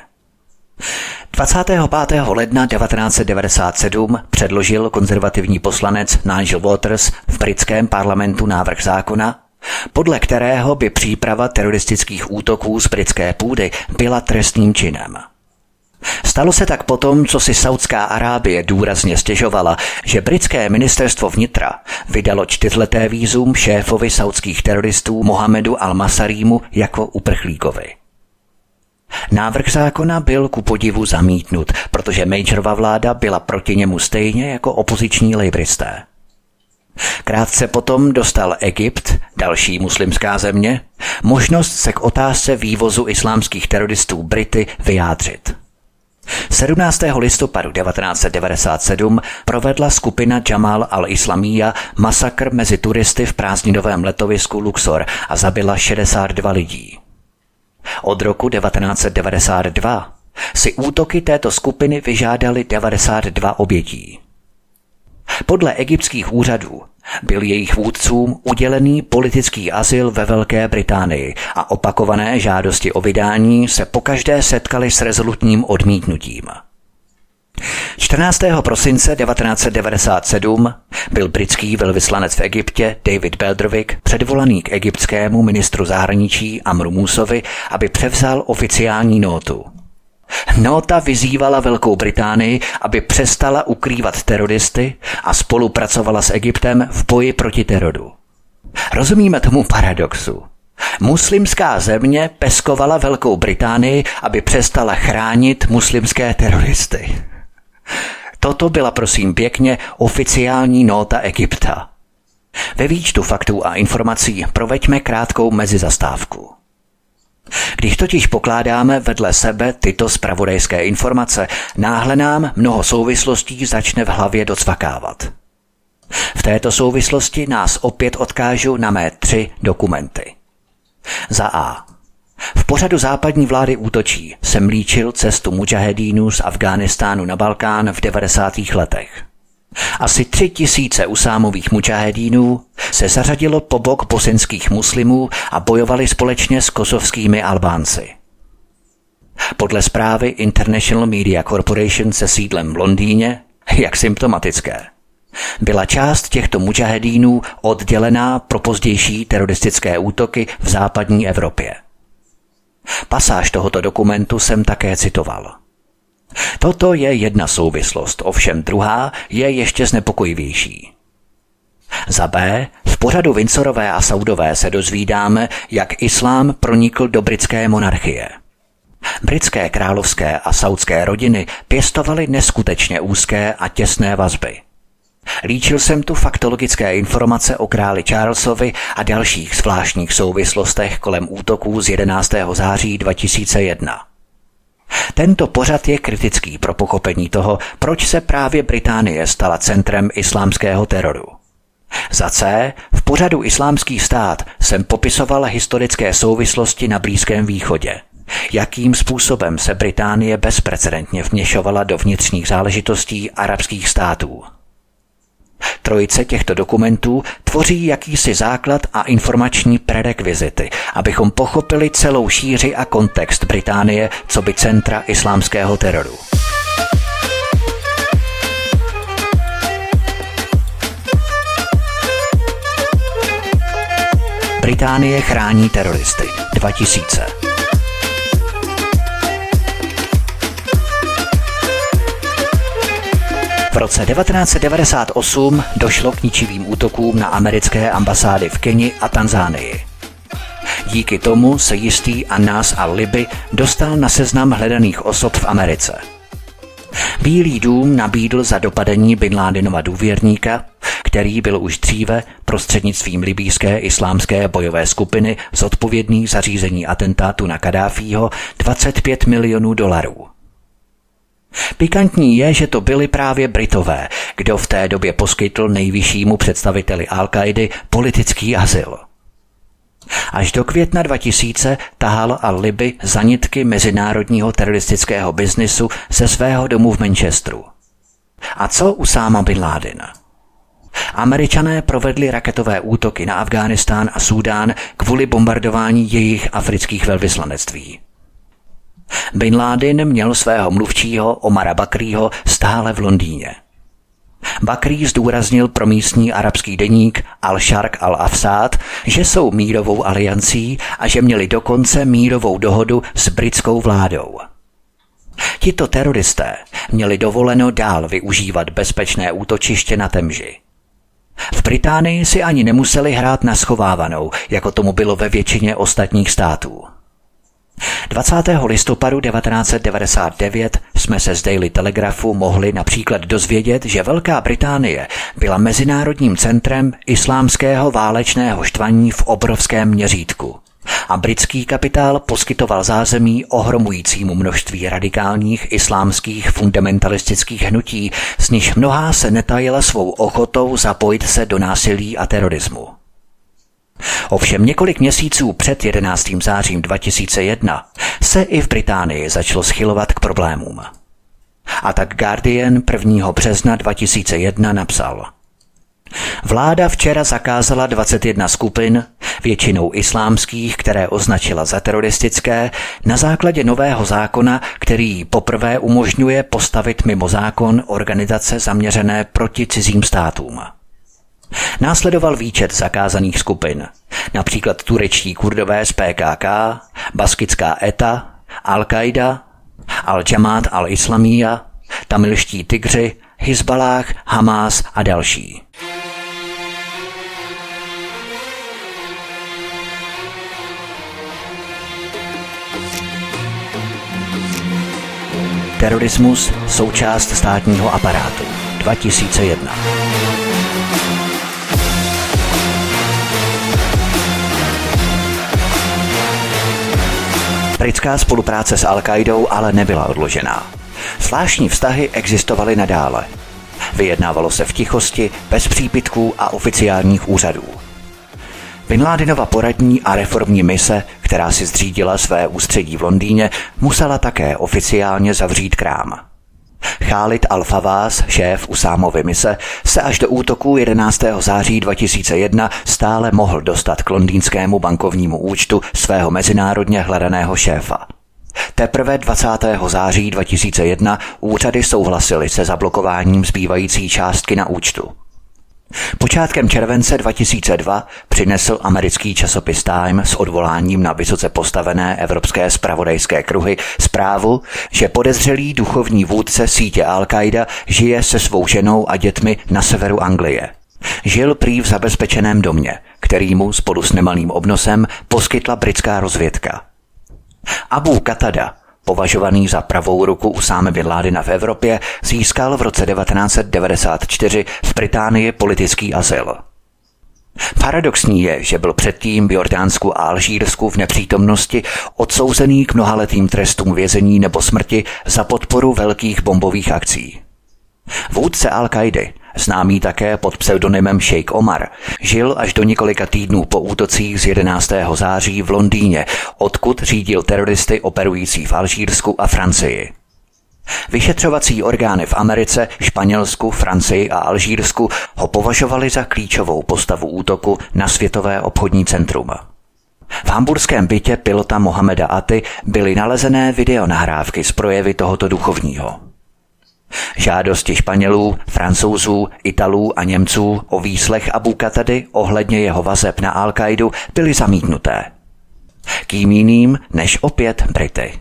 25. ledna 1997 předložil konzervativní poslanec Nigel Waters v britském parlamentu návrh zákona, podle kterého by příprava teroristických útoků z britské půdy byla trestným činem. Stalo se tak potom, co si Saudská Arábie důrazně stěžovala, že britské ministerstvo vnitra vydalo 4leté vízum šéfovi saudských teroristů Mohamedu al-Masarímu jako uprchlíkovi. Návrh zákona byl ku podivu zamítnut, protože Majorova vláda byla proti němu stejně jako opoziční lejbristé. Krátce potom dostal Egypt, další muslimská země, možnost se k otázce vývozu islámských teroristů Brity vyjádřit. 17. listopadu 1997 provedla skupina Jamal al-Islamiyya masakr mezi turisty v prázdninovém letovisku Luxor a zabila 62 lidí. Od roku 1992 si útoky této skupiny vyžádaly 92 obětí. Podle egyptských úřadů byl jejich vůdcům udělený politický azyl ve Velké Británii a opakované žádosti o vydání se pokaždé setkaly s rezolutním odmítnutím. 14. prosince 1997 byl britský velvyslanec v Egyptě David Beldrovic předvolaný k egyptskému ministru zahraničí Amru Musovi, aby převzal oficiální nótu. Nóta vyzývala Velkou Británii, aby přestala ukrývat teroristy a spolupracovala s Egyptem v boji proti teroru. Rozumíme tomu paradoxu? Muslimská země peskovala Velkou Británii, aby přestala chránit muslimské teroristy. Toto byla prosím pěkně oficiální nóta Egypta. Ve výčtu faktů a informací proveďme krátkou mezizastávku. Když totiž pokládáme vedle sebe tyto zpravodajské informace, náhle nám mnoho souvislostí začne v hlavě docvakávat. V této souvislosti nás opět odkážu na mé 3 dokumenty. Za A. V pořadu západní vlády útočí jsem líčil cestu mudžahedínů z Afghánistánu na Balkán v 90. letech. Asi 3000 usámových mudžahedínů se zařadilo po bok bosenských muslimů a bojovali společně s kosovskými Albánci. Podle zprávy International Media Corporation se sídlem v Londýně, jak symptomatické, byla část těchto mudžahedínů oddělená pro pozdější teroristické útoky v západní Evropě. Pasáž tohoto dokumentu jsem také citoval. Toto je jedna souvislost, ovšem druhá je ještě znepokojivější. Za B. V pořadu Windsorové a Saudové se dozvídáme, jak islám pronikl do britské monarchie. Britské královské a saudské rodiny pěstovaly neskutečně úzké a těsné vazby. Líčil jsem tu faktologické informace o králi Charlesovi a dalších zvláštních souvislostech kolem útoků z 11. září 2001. Tento pořad je kritický pro pochopení toho, proč se právě Británie stala centrem islámského teroru. Za C. V pořadu Islámský stát jsem popisoval historické souvislosti na Blízkém východě. Jakým způsobem se Británie bezprecedentně vměšovala do vnitřních záležitostí arabských států. Trojice těchto dokumentů tvoří jakýsi základ a informační prerekvizity, abychom pochopili celou šíři a kontext Británie coby centra islámského teroru. Británie chrání teroristy 2000. V roce 1998 došlo k ničivým útokům na americké ambasády v Keni a Tanzánii. Díky tomu se jistý Anas al-Libi dostal na seznam hledaných osob v Americe. Bílý dům nabídl za dopadení Bin Ládinova důvěrníka, který byl už dříve prostřednictvím libýské islámské bojové skupiny zodpovědný za řízení atentátu na Kaddáfího, $25 milionů. Pikantní je, že to byli právě Britové, kdo v té době poskytl nejvyššímu představiteli Al-Kaidy politický azyl. Až do května 2000 tahal al-Libi zanitky mezinárodního teroristického biznisu ze svého domu v Manchesteru. A co Usáma bin Ládin? Američané provedli raketové útoky na Afghánistán a Súdán kvůli bombardování jejich afrických velvyslanectví. Bin Ládin měl svého mluvčího Omara Bakrýho stále v Londýně. Bakrý zdůraznil pro místní arabský deník Al-Sharq al-Afsad, že jsou mírovou aliancí a že měli dokonce mírovou dohodu s britskou vládou. Tito teroristé měli dovoleno dál využívat bezpečné útočiště na Temži. V Británii si ani nemuseli hrát na schovávanou, jako tomu bylo ve většině ostatních států. 20. listopadu 1999 jsme se z Daily Telegraphu mohli například dozvědět, že Velká Británie byla mezinárodním centrem islámského válečného štvaní v obrovském měřítku. A britský kapitál poskytoval zázemí ohromujícímu množství radikálních islámských fundamentalistických hnutí, z nichž mnohá se netajila svou ochotou zapojit se do násilí a terorismu. Ovšem několik měsíců před 11. zářím 2001 se i v Británii začalo schylovat k problémům. A tak Guardian 1. března 2001 napsal: Vláda včera zakázala 21 skupin, většinou islámských, které označila za teroristické, na základě nového zákona, který poprvé umožňuje postavit mimo zákon organizace zaměřené proti cizím státům. Následoval výčet zakázaných skupin, například turečtí Kurdové z PKK, baskická ETA, Al-Qaida, Al-Jamaat al-Islamiyya, tamilští Tigři, Hizballáh, Hamás a další. Terorismus, součást státního aparátu, 2001. Britská spolupráce s Al-Qaidou ale nebyla odložená. Zvláštní vztahy existovaly nadále. Vyjednávalo se v tichosti, bez přípitků a oficiálních úřadů. Bin Ládinova poradní a reformní mise, která si zřídila své ústředí v Londýně, musela také oficiálně zavřít krám. Khalid al-Fawaz, šéf Usámovy mise, se až do útoku 11. září 2001 stále mohl dostat k londýnskému bankovnímu účtu svého mezinárodně hledaného šéfa. Teprve 20. září 2001 úřady souhlasily se zablokováním zbývající částky na účtu. Počátkem července 2002 přinesl americký časopis Time s odvoláním na vysoce postavené evropské zpravodajské kruhy zprávu, že podezřelý duchovní vůdce sítě Al-Qaida žije se svou ženou a dětmi na severu Anglie. Žil prý v zabezpečeném domě, který mu spolu s nemalým obnosem poskytla britská rozvědka. Abu Qatada, považovaný za pravou ruku Usámy bin Ládina v Evropě, získal v roce 1994 v Británii politický azyl. Paradoxní je, že byl předtím v Jordánsku a Alžírsku v nepřítomnosti odsouzený k mnohaletým trestům vězení nebo smrti za podporu velkých bombových akcí. Vůdce Al-Qaidy, známý také pod pseudonymem Sheikh Omar, žil až do několika týdnů po útocích z 11. září v Londýně, odkud řídil teroristy operující v Alžírsku a Francii. Vyšetřovací orgány v Americe, Španělsku, Francii a Alžírsku ho považovali za klíčovou postavu útoku na Světové obchodní centrum. V hamburském bytě pilota Mohameda Aty byly nalezené videonahrávky z projevy tohoto duchovního. Žádosti Španělů, Francouzů, Italů a Němců o výslech Abu Qatady ohledně jeho vazeb na Al-Qaidu byly zamítnuté. Kým jiným než opět Brity.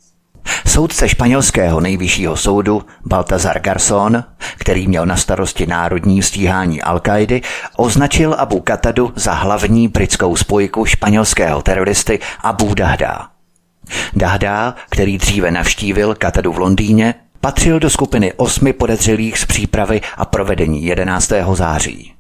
Soudce španělského nejvyššího soudu Baltasar Garzón, který měl na starosti národní stíhání Al-Qaidy, označil Abu Qatadu za hlavní britskou spojku španělského teroristy Abu Dahda. Dahda, který dříve navštívil Qatadu v Londýně, patřil do skupiny 8 podezřelých z přípravy a provedení 11. září.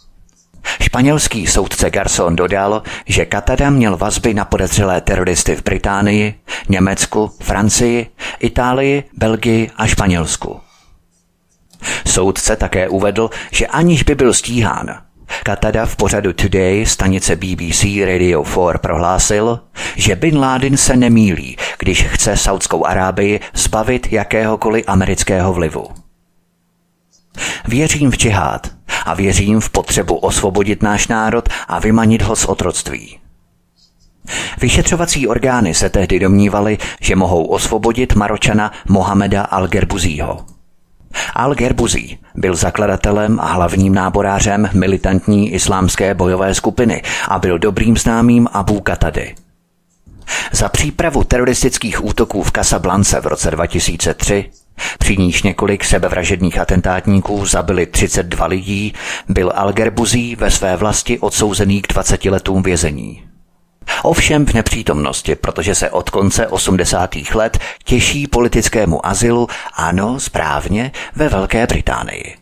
Španělský soudce Garzón dodal, že Qatada měl vazby na podezřelé teroristy v Británii, Německu, Francii, Itálii, Belgii a Španělsku. Soudce také uvedl, že aniž by byl stíhán, Qatada v pořadu Today stanice BBC Radio 4 prohlásil, že Bin Ládin se nemýlí, když chce Saudskou Arábii zbavit jakéhokoliv amerického vlivu. Věřím v džihád a věřím v potřebu osvobodit náš národ a vymanit ho z otroctví. Vyšetřovací orgány se tehdy domnívaly, že mohou osvobodit Maročana Mohameda al-Gerbuzího. Al-Gerbuzí byl zakladatelem a hlavním náborářem militantní islámské bojové skupiny a byl dobrým známým Abu Qatady. Za přípravu teroristických útoků v Casablance v roce 2003, při níž několik sebevražedných atentátníků zabili 32 lidí, byl al-Gerbuzí ve své vlasti odsouzený k 20 letům vězení. Ovšem v nepřítomnosti, protože se od konce 80. let těší politickému azylu, ano, správně, ve Velké Británii.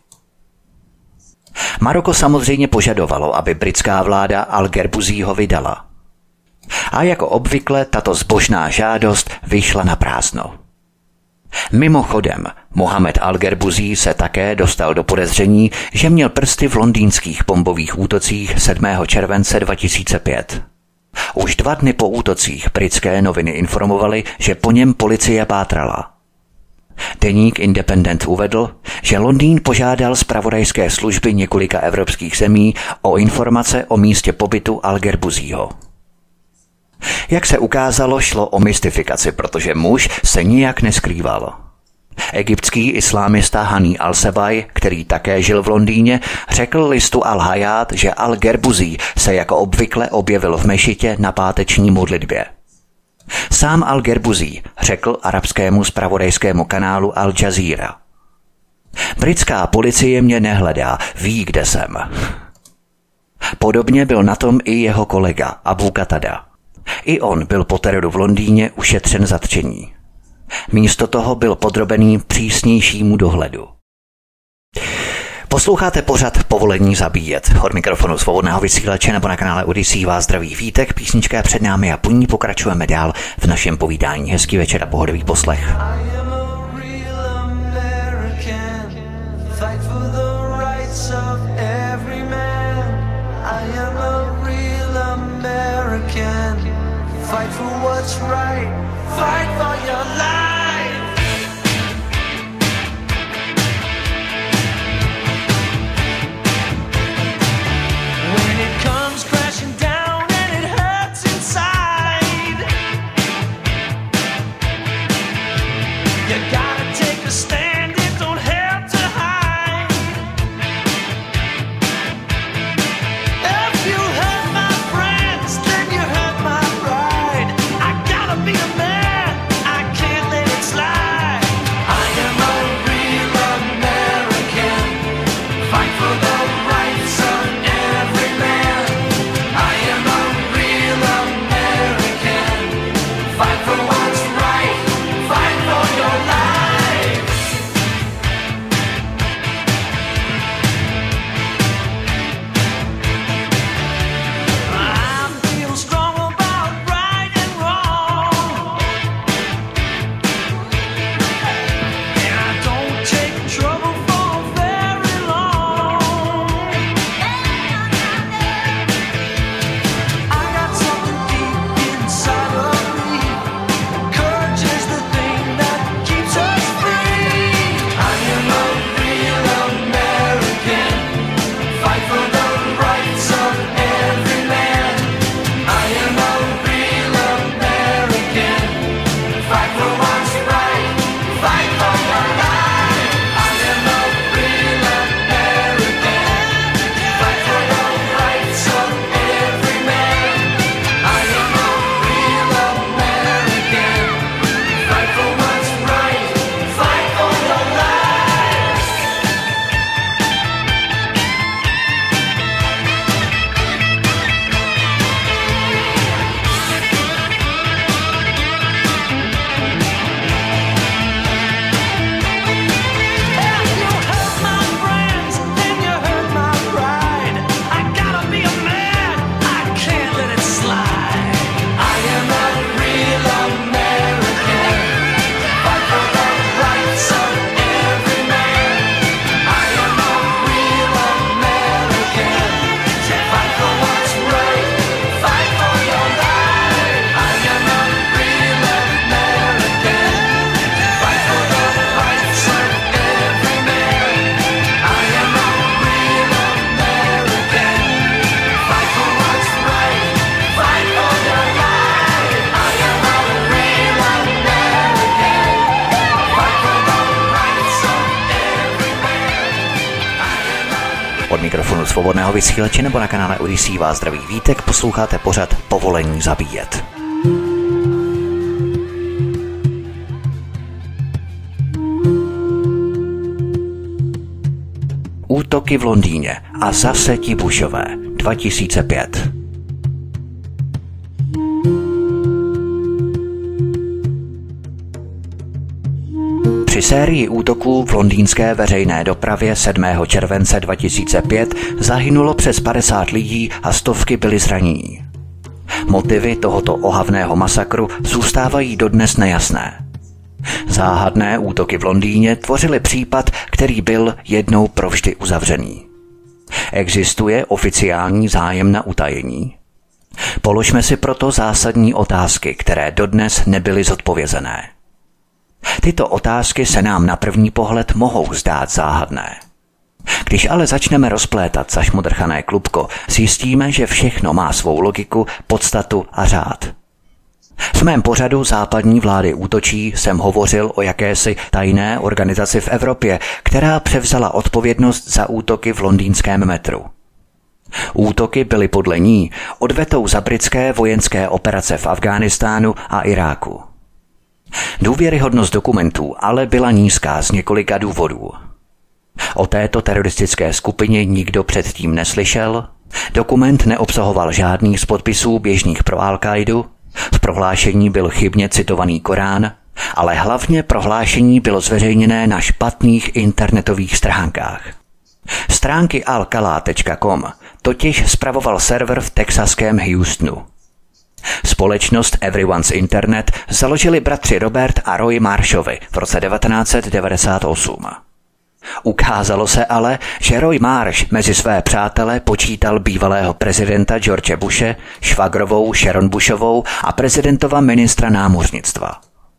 Maroko samozřejmě požadovalo, aby britská vláda al-Gerbuzího vydala. A jako obvykle tato zbožná žádost vyšla na prázdno. Mimochodem, Mohamed Al-Gerbouzi se také dostal do podezření, že měl prsty v londýnských bombových útocích 7. července 2005. Už 2 dny po útocích britské noviny informovaly, že po něm policie pátrala. Deník Independent uvedl, že Londýn požádal zpravodajské služby několika evropských zemí o informace o místě pobytu Al-Gerbouziho. Jak se ukázalo, šlo o mystifikaci, protože muž se nijak neskrýval. Egyptský islámista Hani al-Sebaj, který také žil v Londýně, řekl listu Al-Hayat, že Al-Gerbouzi se jako obvykle objevil v mešitě na páteční modlitbě. Sám Al-Gerbouzi řekl arabskému zpravodajskému kanálu Al Jazeera: britská policie mě nehledá, ví, kde jsem. Podobně byl na tom i jeho kolega Abu Qatada. I on byl po teroru v Londýně ušetřen zatčení. Místo toho byl podrobený přísnějšímu dohledu. Posloucháte pořad Povolení zabíjet. Od mikrofonu Svobodného vysílače nebo na kanále Odyssey vás zdraví Vítek, písnička je před námi a po ní pokračujeme dál v našem povídání. Hezký večer a pohodový poslech. Fight for what's right, fight for your life. When it comes crashing down and it hurts inside, you gotta take a stand, it don't help to hide. If you hurt my friends, then you hurt my pride. Be a man, I can't let it slide. I am a real American, fight for the rights of every man. I am a real American, fight for what's right, fight for your life. I feel strong about right and wrong. Trouble for very long. I got something deep inside of me. Courage is the thing that keeps us free. I am a real American, fight for the rights of every man. I am a real American, fight for what's right, fight for your life. Od mikrofonu Svobodného vysílače nebo na kanále Odyssey vás zdraví Vítek, posloucháte pořad Povolení zabíjet. Útoky v Londýně a zase ti Bushové 2005. Při sérii útoků v londýnské veřejné dopravě 7. července 2005 zahynulo přes 50 lidí a stovky byli zranění. Motivy tohoto ohavného masakru zůstávají dodnes nejasné. Záhadné útoky v Londýně tvořily případ, který byl jednou provždy uzavřený. Existuje oficiální zájem na utajení? Položme si proto zásadní otázky, které dodnes nebyly zodpovězené. Tyto otázky se nám na první pohled mohou zdát záhadné. Když ale začneme rozplétat zašmodrchané klubko, zjistíme, že všechno má svou logiku, podstatu a řád. V mém pořadu Západní vlády útočí jsem hovořil o jakési tajné organizaci v Evropě, která převzala odpovědnost za útoky v londýnském metru. Útoky byly podle ní odvetou za britské vojenské operace v Afghánistánu a Iráku. Důvěryhodnost dokumentů ale byla nízká z několika důvodů. O této teroristické skupině nikdo předtím neslyšel, dokument neobsahoval žádný z podpisů běžných pro Al-Kaidu, v prohlášení byl chybně citovaný Korán, ale hlavně prohlášení bylo zveřejněné na špatných internetových stránkách. Stránky alkala.com totiž spravoval server v texaském Houstonu. Společnost Everyone's Internet založili bratři Robert a Roy Marshovi v roce 1998. Ukázalo se ale, že Roy Marsh mezi své přátele počítal bývalého prezidenta George Bushe, švagrovou Sharon Bushovou a prezidentova ministra námořnictva.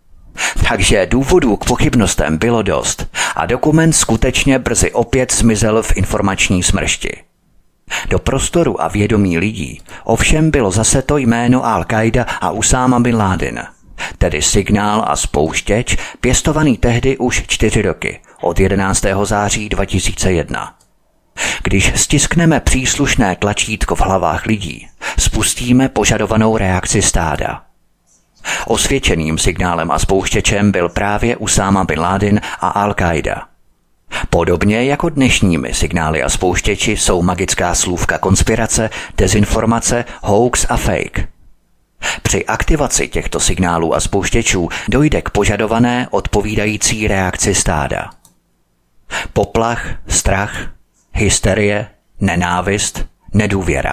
Takže důvodů k pochybnostem bylo dost a dokument skutečně brzy opět zmizel v informační smršti. Do prostoru a vědomí lidí ovšem bylo zase to jméno Al-Qaida a Usáma bin Laden, tedy signál a spouštěč pěstovaný tehdy už 4 roky, od 11. září 2001. Když stiskneme příslušné tlačítko v hlavách lidí, spustíme požadovanou reakci stáda. Osvědčeným signálem a spouštěčem byl právě Usáma bin Laden a Al-Qaida. Podobně jako dnešními signály a spouštěči jsou magická slůvka konspirace, dezinformace, hoax a fake. Při aktivaci těchto signálů a spouštěčů dojde k požadované odpovídající reakci stáda. Poplach, strach, hysterie, nenávist, nedůvěra.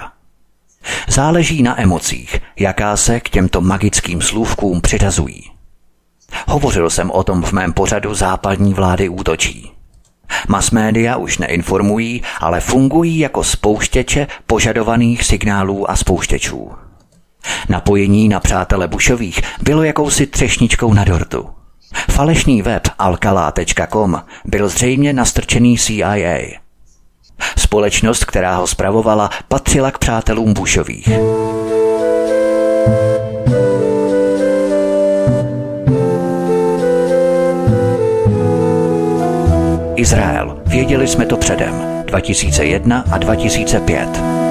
Záleží na emocích, jaká se k těmto magickým slůvkům přiřazují. Hovořil jsem o tom v mém pořadu Západní vlády útočí. Masmédia už neinformují, ale fungují jako spouštěče požadovaných signálů a spouštěčů. Napojení na přátele Bushových bylo jakousi třešničkou na dortu. Falešný web alkala.com byl zřejmě nastrčený CIA. Společnost, která ho spravovala, patřila k přátelům Bushových. Izrael. Věděli jsme to předem. 2001 a 2005.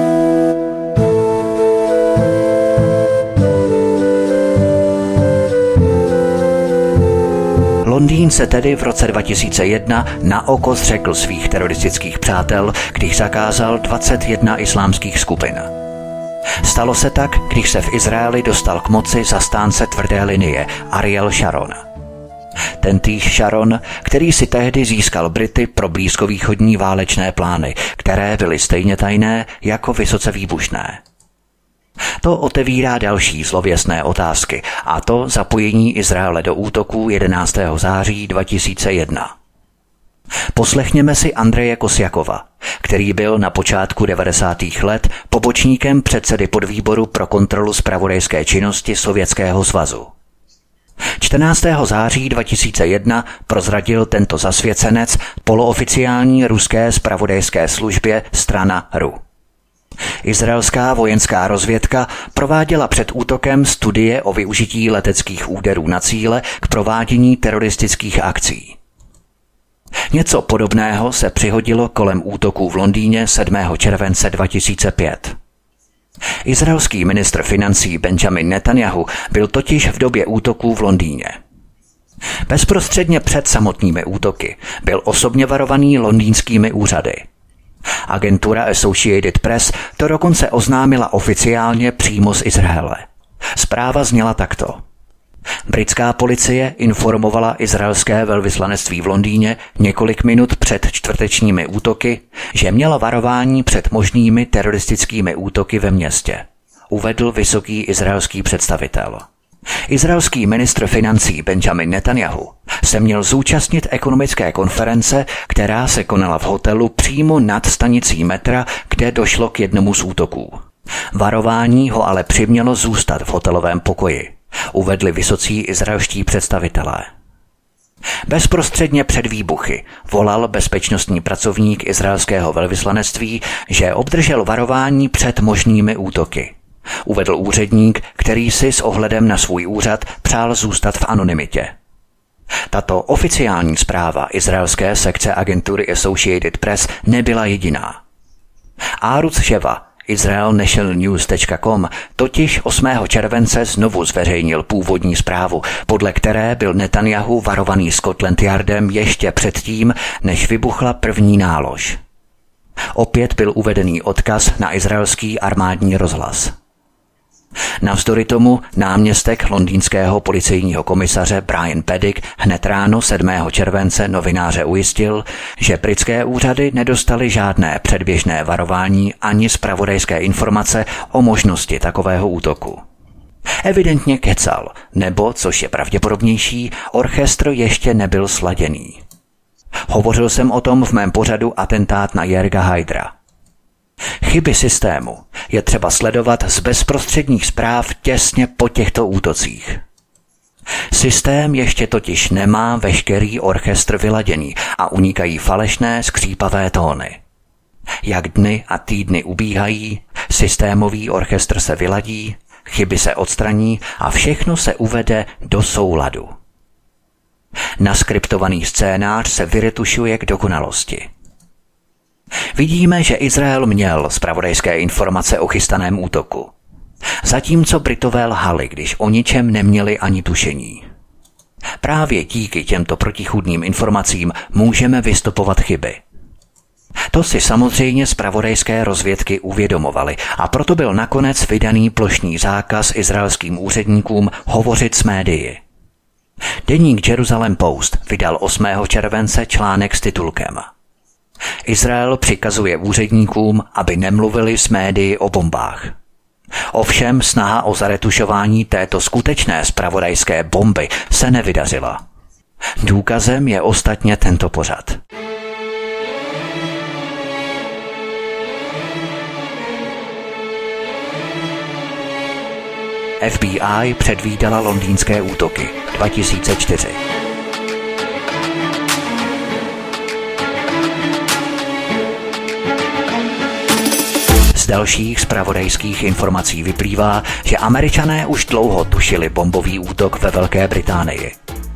Londýn se tedy v roce 2001 na oko zřekl svých teroristických přátel, když zakázal 21 islámských skupin. Stalo se tak, když se v Izraeli dostal k moci zastánce tvrdé linie Ariel Sharon. Tentýž Sharon, který si tehdy získal Brity pro blízkovýchodní válečné plány, které byly stejně tajné jako vysoce výbušné. To otevírá další zlověstné otázky, a to zapojení Izraele do útoků 11. září 2001. Poslechněme si Andreje Kosjakova, který byl na počátku 90. let pobočníkem předsedy podvýboru pro kontrolu zpravodajské činnosti Sovětského svazu. 14. září 2001 prozradil tento zasvěcenec polooficiální ruské zpravodajské službě Strana RU. Izraelská vojenská rozvědka prováděla před útokem studie o využití leteckých úderů na cíle k provádění teroristických akcí. Něco podobného se přihodilo kolem útoků v Londýně 7. července 2005. Izraelský ministr financí Benjamin Netanyahu byl totiž v době útoků v Londýně. Bezprostředně před samotnými útoky byl osobně varovaný londýnskými úřady. Agentura Associated Press to dokonce oznámila oficiálně přímo z Izraele. Zpráva zněla takto. Britská policie informovala izraelské velvyslanectví v Londýně několik minut před čtvrtečními útoky, že měla varování před možnými teroristickými útoky ve městě. uvedl vysoký izraelský představitel. Izraelský ministr financí Benjamin Netanyahu se měl zúčastnit ekonomické konference, která se konala v hotelu přímo nad stanicí metra, kde došlo k jednomu z útoků. Varování ho ale přimělo zůstat v hotelovém pokoji, uvedli vysocí izraelští představitelé. Bezprostředně před výbuchy volal bezpečnostní pracovník izraelského velvyslanectví, že obdržel varování před možnými útoky. Uvedl úředník, který si s ohledem na svůj úřad přál zůstat v anonymitě. Tato oficiální zpráva izraelské sekce agentury Associated Press nebyla jediná. Arutz Sheva, israelnationalnews.com, totiž 8. července znovu zveřejnil původní zprávu, podle které byl Netanyahu varovaný Scotland Yardem ještě předtím, než vybuchla první nálož. Opět byl uvedený odkaz na izraelský armádní rozhlas. Navzdory tomu náměstek londýnského policejního komisaře Brian Paddick hned ráno 7. července novináře ujistil, že britské úřady nedostaly žádné předběžné varování ani zpravodajské informace o možnosti takového útoku. Evidentně kecal, nebo, což je pravděpodobnější, orchestr ještě nebyl sladěný. Hovořil jsem o tom v mém pořadu Atentát na Jörga Haidera. Chyby systému je třeba sledovat z bezprostředních zpráv těsně po těchto útocích. Systém ještě totiž nemá veškerý orchestr vyladěný a unikají falešné skřípavé tóny. Jak dny a týdny ubíhají, systémový orchestr se vyladí, chyby se odstraní a všechno se uvede do souladu. Naskriptovaný scénář se vyretušuje k dokonalosti. Vidíme, že Izrael měl zpravodajské informace o chystaném útoku. Zatímco Britové lhali, když o ničem neměli ani tušení. Právě díky těmto protichůdným informacím můžeme vystopovat chyby. To si samozřejmě zpravodajské rozvědky uvědomovaly a proto byl nakonec vydaný plošný zákaz izraelským úředníkům hovořit s médii. Deník Jerusalem Post vydal 8. července článek s titulkem Izrael přikazuje úředníkům, aby nemluvili s médii o bombách. Ovšem snaha o zaretušování této skutečné zpravodajské bomby se nevydařila. Důkazem je ostatně tento pořad. FBI předvídala londýnské útoky 2004. Z dalších zpravodajských informací vyplývá, že Američané už dlouho tušili bombový útok ve Velké Británii.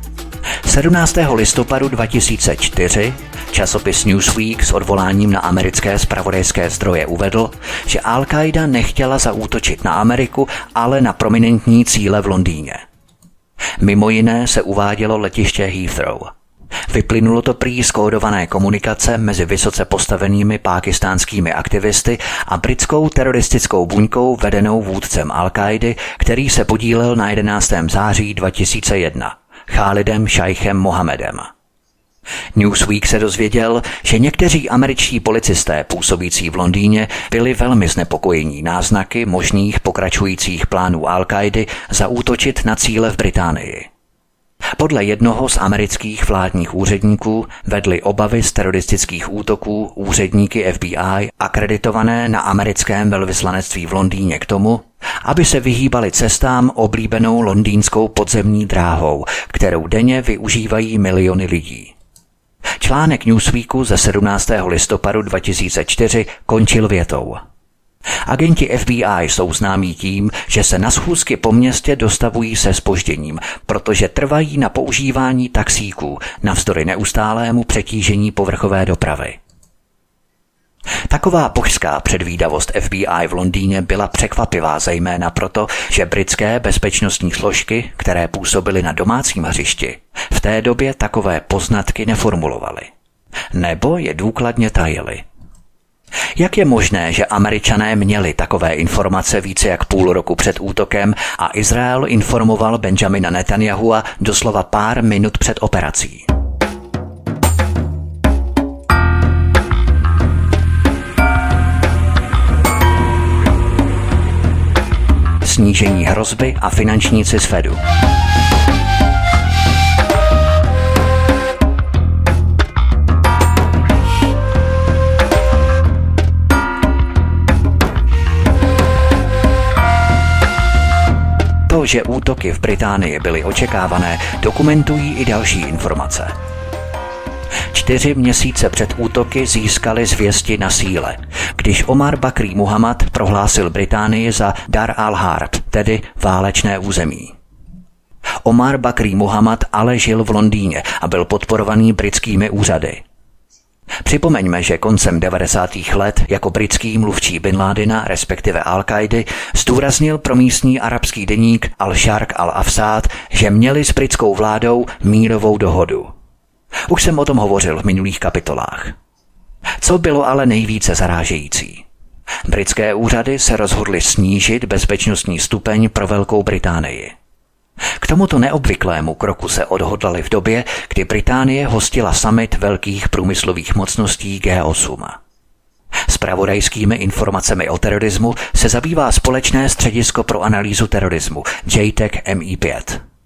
17. listopadu 2004 časopis Newsweek s odvoláním na americké zpravodajské zdroje uvedl, že Al-Qaida nechtěla zaútočit na Ameriku, ale na prominentní cíle v Londýně. Mimo jiné se uvádělo letiště Heathrow. Vyplynulo to prý z kódované komunikace mezi vysoce postavenými pákistánskými aktivisty a britskou teroristickou buňkou vedenou vůdcem Al-Káidy, který se podílel na 11. září 2001, Khalidem Šajchem Mohamedem. Newsweek se dozvěděl, že někteří američtí policisté působící v Londýně byli velmi znepokojení náznaky možných pokračujících plánů Al-Káidy zaútočit na cíle v Británii. Podle jednoho z amerických vládních úředníků vedli obavy z teroristických útoků úředníky FBI akreditované na americkém velvyslanectví v Londýně k tomu, aby se vyhýbali cestám oblíbenou londýnskou podzemní dráhou, kterou denně využívají miliony lidí. Článek Newsweeku ze 17. listopadu 2004 končil větou. Agenti FBI jsou známí tím, že se na schůzky po městě dostavují se zpožděním, protože trvají na používání taxíků navzdory neustálému přetížení povrchové dopravy. Taková božská předvídavost FBI v Londýně byla překvapivá zejména proto, že britské bezpečnostní složky, které působily na domácím hřišti, v té době takové poznatky neformulovaly. Nebo je důkladně tajily. Jak je možné, že Američané měli takové informace více jak půl roku před útokem a Izrael informoval Benjamina Netanyahua doslova pár minut před operací? snížení hrozby a finančníci z Fedu. To, že útoky v Británii byly očekávané, dokumentují i další informace. 4 měsíce před útoky získali zvěsti na síle, když Omar Bakr Muhammad prohlásil Británii za Dar al-Harb, tedy válečné území. Omar Bakr Muhammad ale žil v Londýně a byl podporovaný britskými úřady. Připomeňme, že koncem 90. let jako britský mluvčí Bin Ládina, respektive Al-Kaidy, zdůraznil pro místní arabský deník Al-Sharq Al-Afsad, že měli s britskou vládou mírovou dohodu. Už jsem o tom hovořil v minulých kapitolách. Co bylo ale nejvíce zarážející? Britské úřady se rozhodly snížit bezpečnostní stupeň pro Velkou Británii. K tomuto neobvyklému kroku se odhodlali v době, kdy Británie hostila summit velkých průmyslových mocností G8. Zpravodajskými informacemi o terorismu se zabývá společné středisko pro analýzu terorismu JTAC MI5.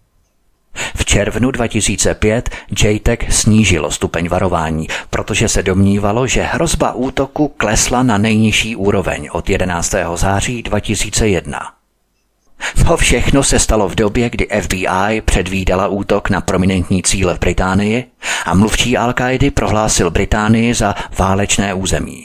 V červnu 2005 JTAC snížilo stupeň varování, protože se domnívalo, že hrozba útoku klesla na nejnižší úroveň od 11. září 2001. To všechno se stalo v době, kdy FBI předvídala útok na prominentní cíle v Británii a mluvčí Al-Kaidy prohlásil Británii za válečné území.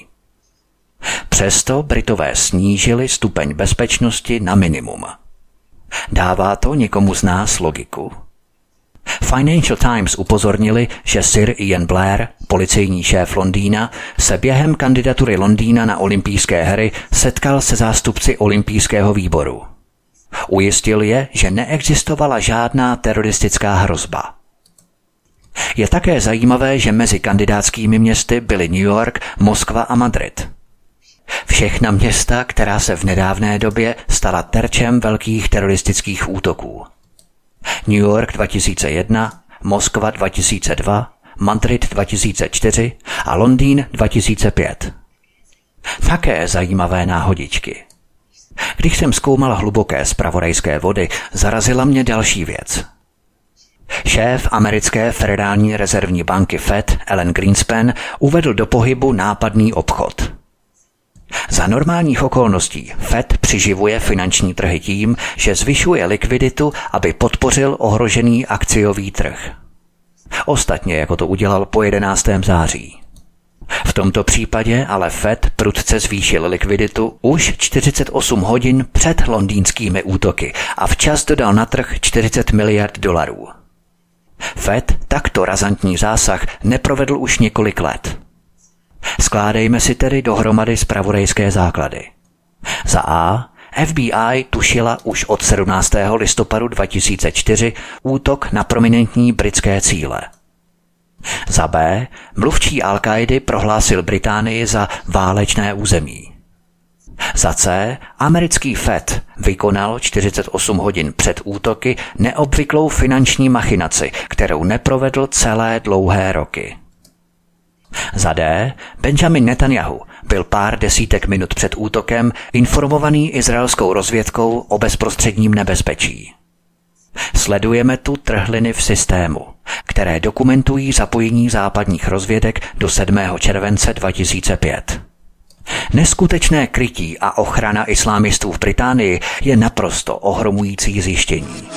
Přesto Britové snížili stupeň bezpečnosti na minimum. Dává to někomu z nás logiku? Financial Times upozornili, že Sir Ian Blair, policejní šéf Londýna, se během kandidatury Londýna na olympijské hry setkal se zástupci olympijského výboru. Ujistil je, že neexistovala žádná teroristická hrozba. Je také zajímavé, že mezi kandidátskými městy byly New York, Moskva a Madrid. Všechna města, která se v nedávné době stala terčem velkých teroristických útoků. New York 2001, Moskva 2002, Madrid 2004 a Londýn 2005. Také zajímavé náhodičky. Když jsem zkoumal hluboké zpravodajské vody, zarazila mě další věc. Šéf americké federální rezervní banky Fed, Alan Greenspan, uvedl do pohybu nápadný obchod. Za normálních okolností Fed přiživuje finanční trhy tím, že zvyšuje likviditu, aby podpořil ohrožený akciový trh. Ostatně, jako to udělal po 11. září. V tomto případě ale Fed prudce zvýšil likviditu už 48 hodin před londýnskými útoky a včas dodal na trh 40 miliard dolarů. Fed takto razantní zásah neprovedl už několik let. Skládejme si tedy dohromady zpravodajské základy. Za A. FBI tušila už od 17. listopadu 2004 útok na prominentní britské cíle. Za B. Mluvčí Al-Kaidy prohlásil Británii za válečné území. Za C. Americký Fed vykonal 48 hodin před útoky neobvyklou finanční machinaci, kterou neprovedl celé dlouhé roky. Za D. Benjamin Netanyahu byl pár desítek minut před útokem informovaný izraelskou rozvědkou o bezprostředním nebezpečí. Sledujeme tu trhliny v systému, které dokumentují zapojení západních rozvědek do 7. července 2005. Neskutečné krytí a ochrana islámistů v Británii je naprosto ohromující zjištění.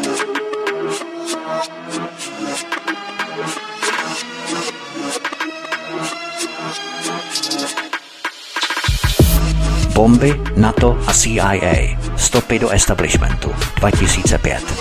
Bomby, NATO a CIA. Stopy do establishmentu 2005.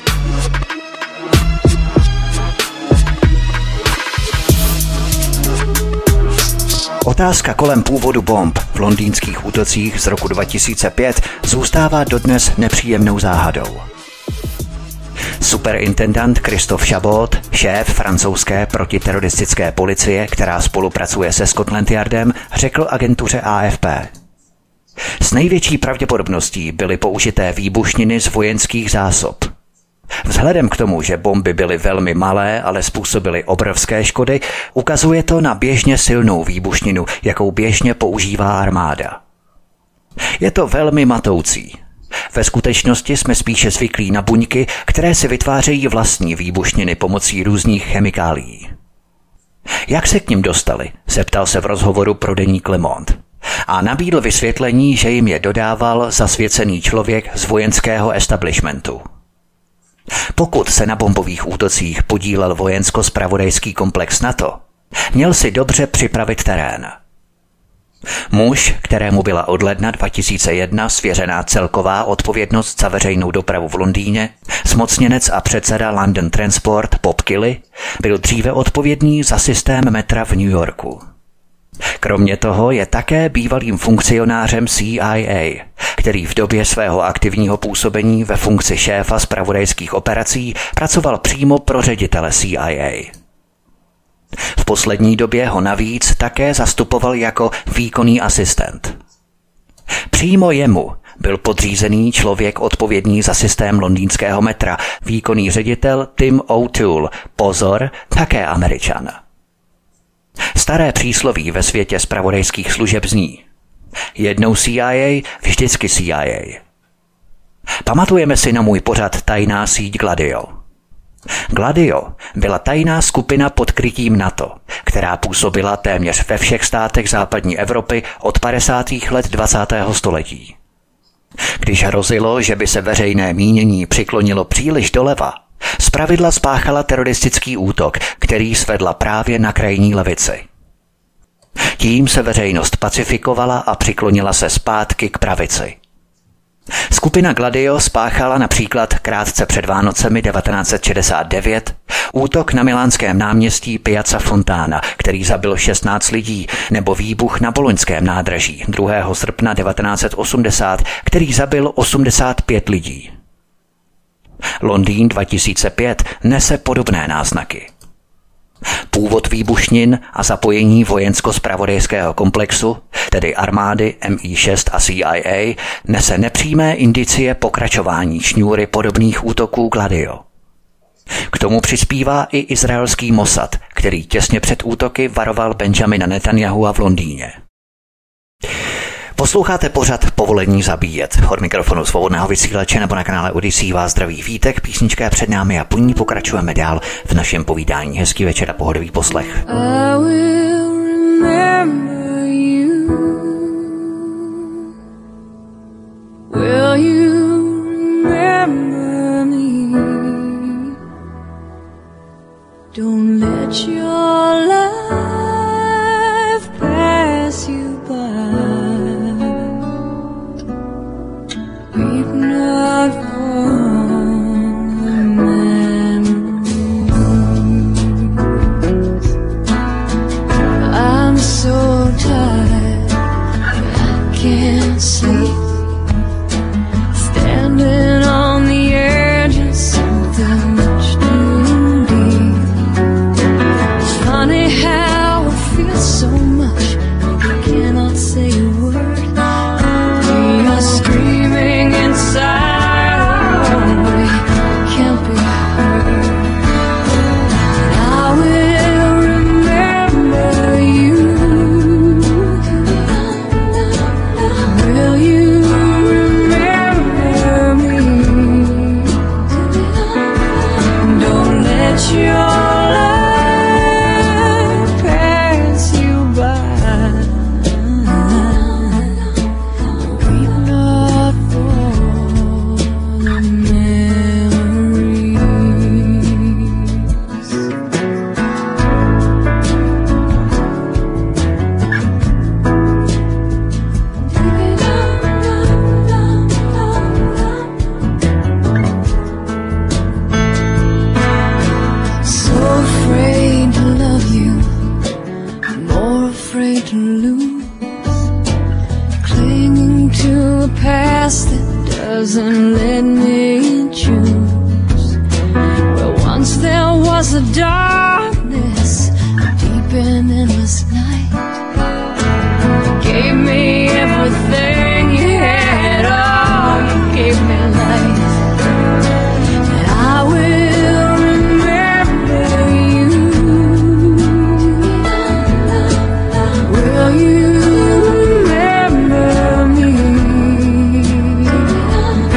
Otázka kolem původu bomb v londýnských útocích z roku 2005 zůstává dodnes nepříjemnou záhadou. Superintendant Christophe Chabot, šéf francouzské protiteroristické policie, která spolupracuje se Scotland Yardem, řekl agentuře AFP. S největší pravděpodobností byly použité výbušniny z vojenských zásob. Vzhledem k tomu, že bomby byly velmi malé, ale způsobily obrovské škody, ukazuje to na běžně silnou výbušninu, jakou běžně používá armáda. Je to velmi matoucí. Ve skutečnosti jsme spíše zvyklí na buňky, které si vytvářejí vlastní výbušniny pomocí různých chemikálií. Jak se k nim dostali, zeptal se v rozhovoru pro deník Le Monde. A nabídl vysvětlení, že jim je dodával zasvěcený člověk z vojenského establishmentu. Pokud se na bombových útocích podílel vojensko-zpravodajský komplex NATO, měl si dobře připravit terén. Muž, kterému byla od ledna 2001 svěřená celková odpovědnost za veřejnou dopravu v Londýně, zmocněnec a předseda London Transport Bob Kelly, byl dříve odpovědný za systém metra v New Yorku. Kromě toho je také bývalým funkcionářem CIA, který v době svého aktivního působení ve funkci šéfa zpravodajských operací pracoval přímo pro ředitele CIA. V poslední době ho navíc také zastupoval jako výkonný asistent. Přímo jemu byl podřízený člověk odpovědný za systém londýnského metra, výkonný ředitel Tim O'Toole, pozor, také Američan. Staré přísloví ve světě zpravodajských služeb zní: jednou CIA, vždycky CIA. Pamatujeme si na můj pořad Tajná síť Gladio. Gladio byla tajná skupina pod krytím NATO, která působila téměř ve všech státech západní Evropy od 50. let 20. století. Když hrozilo, že by se veřejné mínění přiklonilo příliš doleva, zpravidla spáchala teroristický útok, který svedla právě na krajní levici. Tím se veřejnost pacifikovala a přiklonila se zpátky k pravici. Skupina Gladio spáchala například krátce před Vánocemi 1969 útok na milánském náměstí Piazza Fontana, který zabil 16 lidí, nebo výbuch na boloňském nádraží 2. srpna 1980, který zabil 85 lidí. Londýn 2005 nese podobné náznaky. Původ výbušnin a zapojení vojensko-zpravodajského komplexu, tedy armády, MI6 a CIA, nese nepřímé indicie pokračování šňůry podobných útoků Gladio. K tomu přispívá i izraelský Mossad, který těsně před útoky varoval Benjamina Netanyahua v Londýně. Posloucháte pořad Povolení zabíjet. Od mikrofonu Svobodného vysílače nebo na kanále Odyssey vás zdraví Vítek, písnička je před námi a po ní pokračujeme dál v našem povídání. Hezký večer a pohodový poslech. Don't let your life pass you by. Weep not for the memories. I'm so tired, I can't sleep. Standing on the edge of something much too deep. Funny how I feel so much, I cannot say a word. We are screaming inside, we can't be heard. I will remember you. Will you remember me? Don't let your doesn't let me choose. Where once there was a darkness, a deep and endless night. Gave me everything you had, oh, you gave me life. And I will remember you. Will you remember me?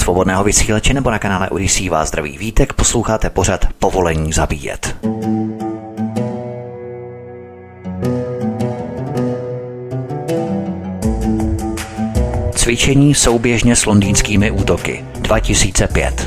Svobodného vysílače nebo na kanále Odysee vás zdraví Vítek, posloucháte pořad Povolení zabíjet. Cvičení souběžně s londýnskými útoky 2005.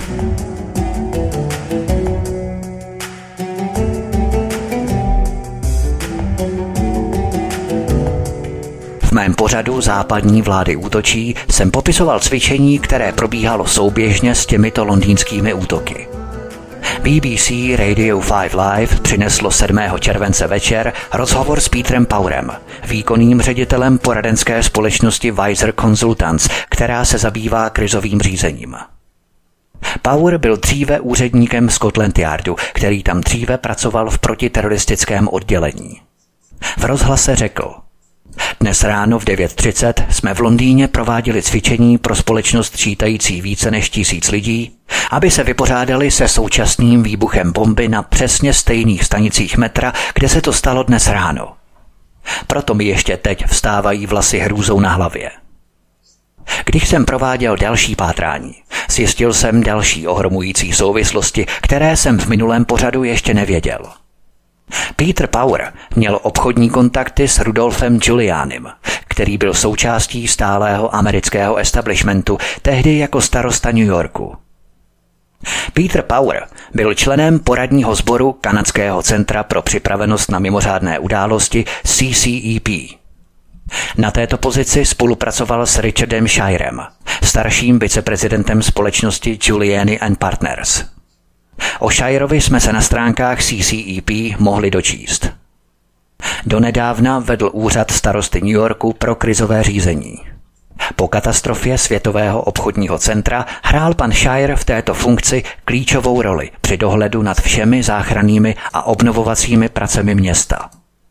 V mém pořadu Západní vlády útočí jsem popisoval cvičení, které probíhalo souběžně s těmito londýnskými útoky. BBC Radio 5 Live přineslo 7. července večer rozhovor s Petrem Powerem, výkonným ředitelem poradenské společnosti Weiser Consultants, která se zabývá krizovým řízením. Power byl dříve úředníkem Scotland Yardu, který tam dříve pracoval v protiteroristickém oddělení. V rozhlase řekl: Dnes ráno v 9:30 jsme v Londýně prováděli cvičení pro společnost čítající více než 1000 lidí, aby se vypořádali se současným výbuchem bomby na přesně stejných stanicích metra, kde se to stalo dnes ráno. Proto mi ještě teď vstávají vlasy hrůzou na hlavě. Když jsem prováděl další pátrání, zjistil jsem další ohromující souvislosti, které jsem v minulém pořadu ještě nevěděl. Peter Power měl obchodní kontakty s Rudolfem Giulianim, který byl součástí stálého amerického establishmentu, tehdy jako starosta New Yorku. Peter Power byl členem poradního sboru Kanadského centra pro připravenost na mimořádné události CCEP. Na této pozici spolupracoval s Richardem Shirem, starším viceprezidentem společnosti Giuliani and Partners. O Shirovi jsme se na stránkách CCEP mohli dočíst. Donedávna vedl úřad starosty New Yorku pro krizové řízení. Po katastrofě Světového obchodního centra hrál pan Shire v této funkci klíčovou roli při dohledu nad všemi záchrannými a obnovovacími pracemi města.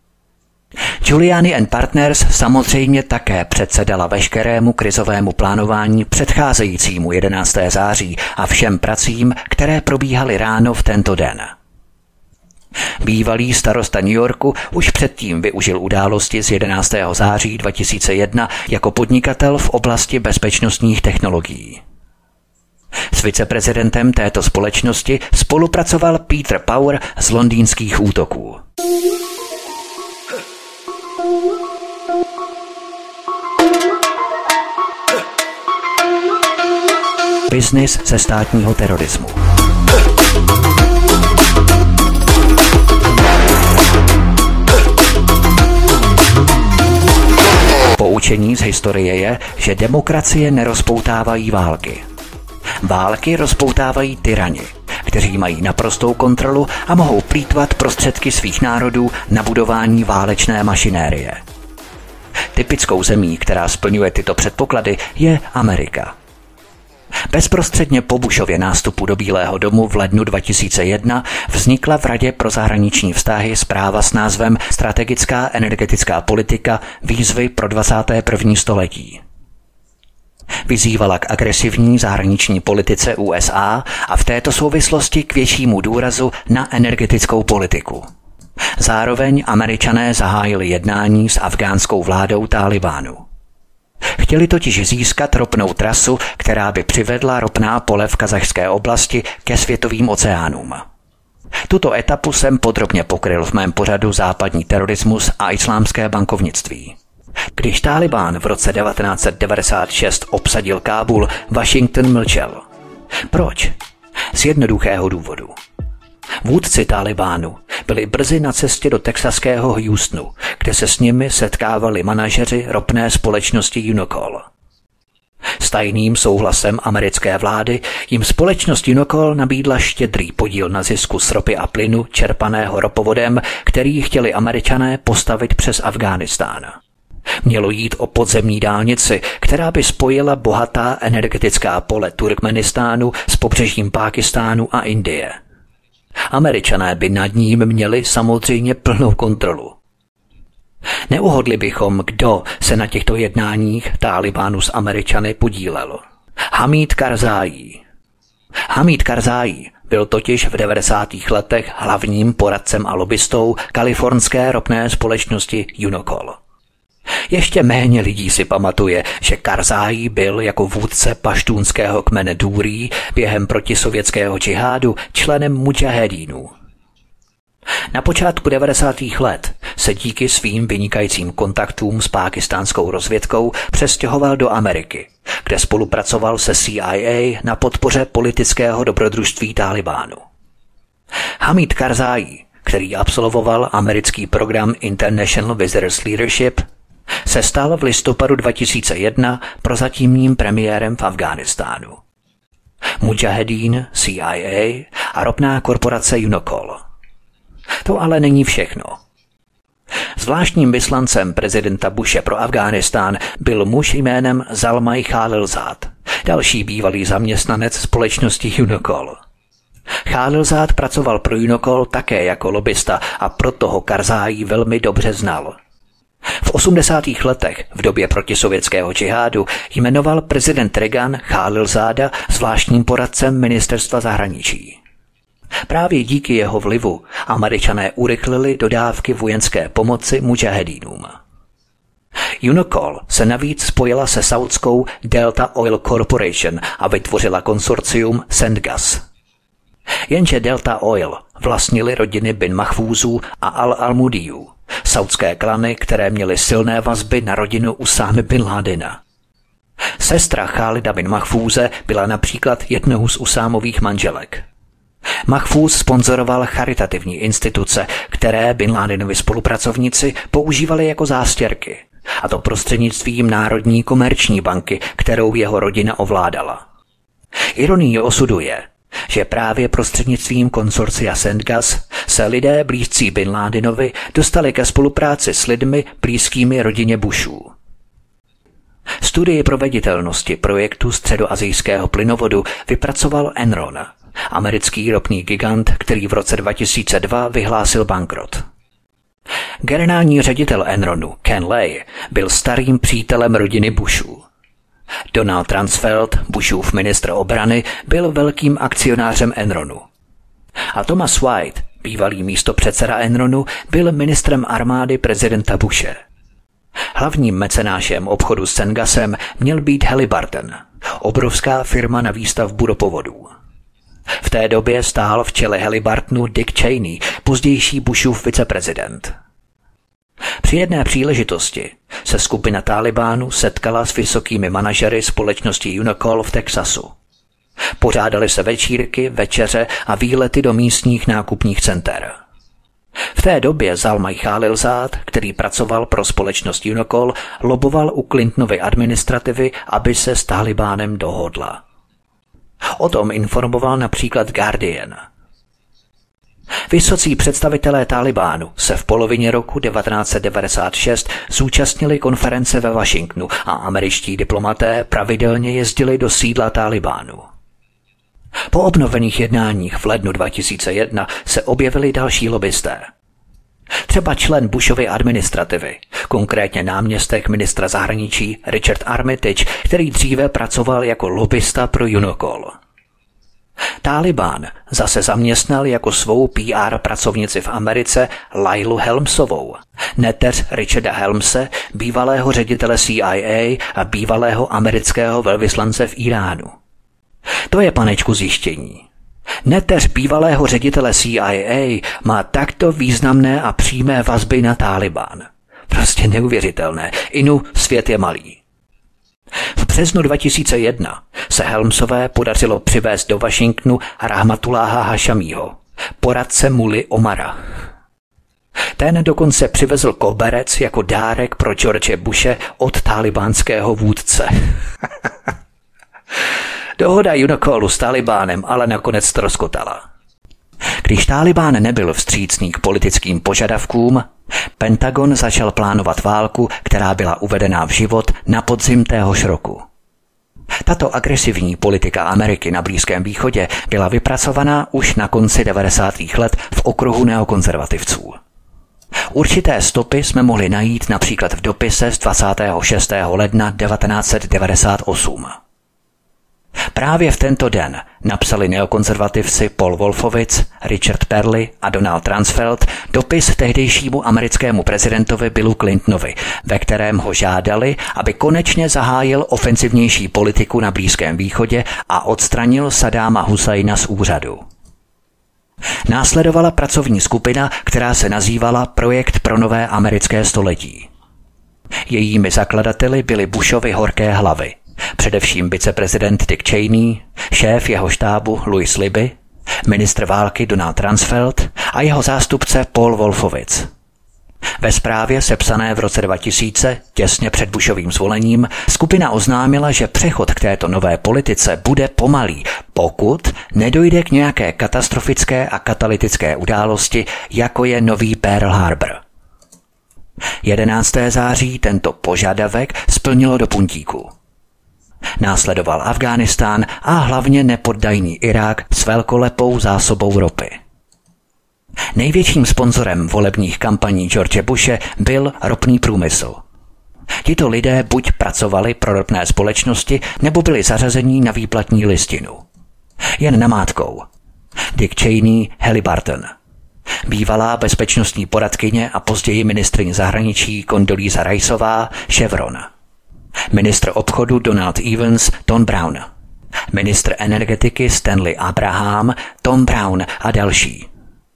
Giuliani and Partners samozřejmě také předsedala veškerému krizovému plánování předcházejícímu 11. září a všem pracím, které probíhaly ráno v tento den. Bývalý starosta New Yorku už předtím využil události z 11. září 2001 jako podnikatel v oblasti bezpečnostních technologií. S viceprezidentem této společnosti spolupracoval Peter Power z londýnských útoků. Biznis ze státního terorismu. Poučení z historie je, že demokracie nerozpoutávají války. Války rozpoutávají tyrani, kteří mají naprostou kontrolu a mohou plýtvat prostředky svých národů na budování válečné mašinérie. Typickou zemí, která splňuje tyto předpoklady, je Amerika. Bezprostředně po Bushově nástupu do Bílého domu v lednu 2001 vznikla v Radě pro zahraniční vztahy zpráva s názvem Strategická energetická politika výzvy pro 21. století. Vyzývala k agresivní zahraniční politice USA a v této souvislosti k většímu důrazu na energetickou politiku. Zároveň Američané zahájili jednání s afgánskou vládou Tálibánu. Chtěli totiž získat ropnou trasu, která by přivedla ropná pole v kazašské oblasti ke světovým oceánům. Tuto etapu jsem podrobně pokryl v mém pořadu Západní terorismus a islámské bankovnictví. Když Tálibán v roce 1996 obsadil Kábul, Washington mlčel. Proč? Z jednoduchého důvodu. Vůdci Tálibánu byli brzy na cestě do texaského Houstonu, kde se s nimi setkávali manažeři ropné společnosti Unocal. S tajným souhlasem americké vlády jim společnost Unocal nabídla štědrý podíl na zisku z ropy a plynu čerpaného ropovodem, který chtěli Američané postavit přes Afghánistán. Mělo jít o podzemní dálnici, která by spojila bohatá energetická pole Turkmenistánu s pobřežím Pákistánu a Indie. Američané by nad ním měli samozřejmě plnou kontrolu. Neuhodli bychom, kdo se na těchto jednáních Tálibánu s Američany podílel. Hamid Karzai. Hamid Karzai byl totiž v 90. letech hlavním poradcem a lobbystou kalifornské ropné společnosti Unocal. Ještě méně lidí si pamatuje, že Karzai byl jako vůdce paštúnského kmene Dúrí během protisovětského džihádu členem mudžahedínů. Na počátku 90. let se díky svým vynikajícím kontaktům s pákistánskou rozvědkou přestěhoval do Ameriky, kde spolupracoval se CIA na podpoře politického dobrodružství Tálibánu. Hamid Karzai, který absolvoval americký program International Visitors Leadership, se stal v listopadu 2001 prozatímním premiérem v Afghánistánu. Mudžahedín, CIA a ropná korporace Unocol. To ale není všechno. Zvláštním vyslancem prezidenta Bushe pro Afghánistán byl muž jménem Zalmay Khalilzad, další bývalý zaměstnanec společnosti Unocol. Khalilzad pracoval pro Unocol také jako lobista a proto ho Karzai velmi dobře znal. V 80. letech, v době protisovětského džihádu, jmenoval prezident Reagan Khalilzada zvláštním poradcem ministerstva zahraničí. Právě díky jeho vlivu Američané urychlili dodávky vojenské pomoci mudžahedínům. Unocol se navíc spojila se saudskou Delta Oil Corporation a vytvořila konsorcium Sendgas. Jenže Delta Oil vlastnili rodiny bin Mahfúzů a Al-Almudijů, saudské klany, které měly silné vazby na rodinu Usámy bin Ládina. Sestra Chálida bin Mahfúze byla například jednou z Usámových manželek. Mahfúz sponzoroval charitativní instituce, které bin Ládinovi spolupracovníci používali jako zástěrky, a to prostřednictvím Národní komerční banky, kterou jeho rodina ovládala. Ironií osudu je, že právě prostřednictvím konsorcia Sendgas se lidé blízcí bin Ládinovi dostali ke spolupráci s lidmi blízkými rodině Bushů. Studii proveditelnosti projektu středoasijského plynovodu vypracoval Enron, americký ropný gigant, který v roce 2002 vyhlásil bankrot. Generální ředitel Enronu, Ken Lay, byl starým přítelem rodiny Bushů. Donald Rumsfeld, Bushův ministr obrany, byl velkým akcionářem Enronu. A Thomas White, bývalý místopředseda Enronu, byl ministrem armády prezidenta Bushe. Hlavním mecenášem obchodu s Sengasem měl být Halliburton, obrovská firma na výstavbu ropovodů. V té době stál v čele Halliburtonu Dick Cheney, pozdější Bushův viceprezident. Při jedné příležitosti se skupina Tálibánu setkala s vysokými manažery společnosti Unocol v Texasu. Pořádaly se večírky, večeře a výlety do místních nákupních center. V té době Zalmay Khalilzad, který pracoval pro společnost Unocol, loboval u Clintonovy administrativy, aby se s Tálibánem dohodla. O tom informoval například Guardian. Vysocí představitelé Tálibánu se v polovině roku 1996 zúčastnili konference ve Washingtonu a američtí diplomaté pravidelně jezdili do sídla Tálibánu. Po obnovených jednáních v lednu 2001 se objevili další lobbysté. Třeba člen Bushovy administrativy, konkrétně náměstek ministra zahraničí Richard Armitage, který dříve pracoval jako lobbysta pro Unocol. Tálibán zase zaměstnal jako svou PR pracovnici v Americe Lailu Helmsovou, neteř Richarda Helmse, bývalého ředitele CIA a bývalého amerického velvyslance v Iránu. To je, panečku, zjištění. Neteř bývalého ředitele CIA má takto významné a přímé vazby na Tálibán. Prostě neuvěřitelné. Inu, svět je malý. V březnu 2001 se Helmsové podařilo přivést do Washingtonu Rahmatullaha Hašamího, poradce Mully Omara. Ten dokonce přivezl koberec jako dárek pro George Bushe od tálibánského vůdce. Dohoda Unocolu s Tálibánem ale nakonec ztroskotala. Když Tálibán nebyl vstřícný k politickým požadavkům, Pentagon začal plánovat válku, která byla uvedena v život na podzim téhož roku. Tato agresivní politika Ameriky na Blízkém východě byla vypracovaná už na konci 90. let v okruhu neokonzervativců. Určité stopy jsme mohli najít například v dopise z 26. ledna 1998. Právě v tento den napsali neokonzervativci Paul Wolfowitz, Richard Perley a Donald Rumsfeld dopis tehdejšímu americkému prezidentovi Billu Clintonovi, ve kterém ho žádali, aby konečně zahájil ofenzivnější politiku na Blízkém východě a odstranil Saddáma Husajna z úřadu. Následovala pracovní skupina, která se nazývala Projekt pro nové americké století. Jejími zakladateli byly Bushovy horké hlavy, především viceprezident Dick Cheney, šéf jeho štábu Louis Libby, ministr války Donald Rumsfeld a jeho zástupce Paul Wolfowitz. Ve zprávě sepsané v roce 2000, těsně před Bushovým zvolením, skupina oznámila, že přechod k této nové politice bude pomalý, pokud nedojde k nějaké katastrofické a katalytické události, jako je nový Pearl Harbor. 11. září tento požadavek splnilo do puntíku. Následoval Afghánistán a hlavně nepoddajný Irák s velkolepou zásobou ropy. Největším sponzorem volebních kampaní George Bushe byl ropný průmysl. Tito lidé buď pracovali pro ropné společnosti, nebo byli zařazení na výplatní listinu. Jen namátkou. Dick Cheney, Halliburton. Bývalá bezpečnostní poradkyně a později ministryně zahraničí Condoleezza Riceová, Chevron. Ministr obchodu Donald Evans, Tom Brown. Ministr energetiky Stanley Abraham, Tom Brown a další.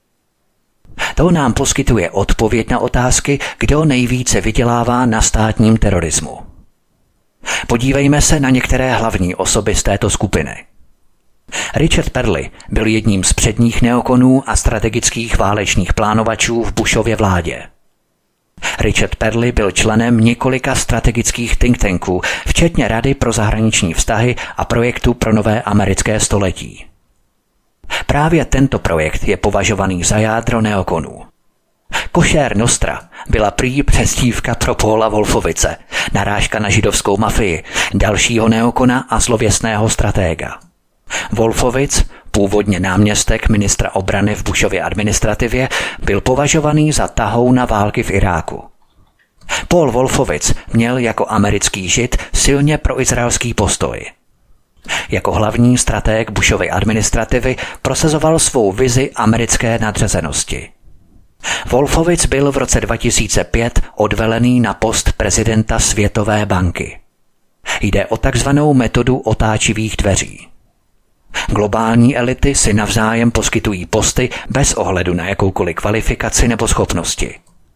To nám poskytuje odpověď na otázky, kdo nejvíce vydělává na státním terorismu. Podívejme se na některé hlavní osoby z této skupiny. Richard Perley byl jedním z předních neokonů a strategických válečných plánovačů v Bushově vládě. Richard Perley byl členem několika strategických think tanků, včetně Rady pro zahraniční vztahy a projektu pro nové americké století. Právě tento projekt je považovaný za jádro neokonů. Kosher Nostra byla prý přezdívka pro Paula Wolfowice, narážka na židovskou mafii, dalšího neokona a zlověstného stratéga. Wolfowitz, původně náměstek ministra obrany v Bushově administrativě, byl považovaný za tahouna války v Iráku. Paul Wolfowitz měl jako americký žid silně proizraelský postoj. Jako hlavní stratég Bushovy administrativy prosazoval svou vizi americké nadřazenosti. Wolfowitz byl v roce 2005 odvelený na post prezidenta Světové banky. Jde o takzvanou metodu otáčivých dveří. Globální elity si navzájem poskytují posty bez ohledu na jakoukoliv kvalifikaci nebo schopnosti.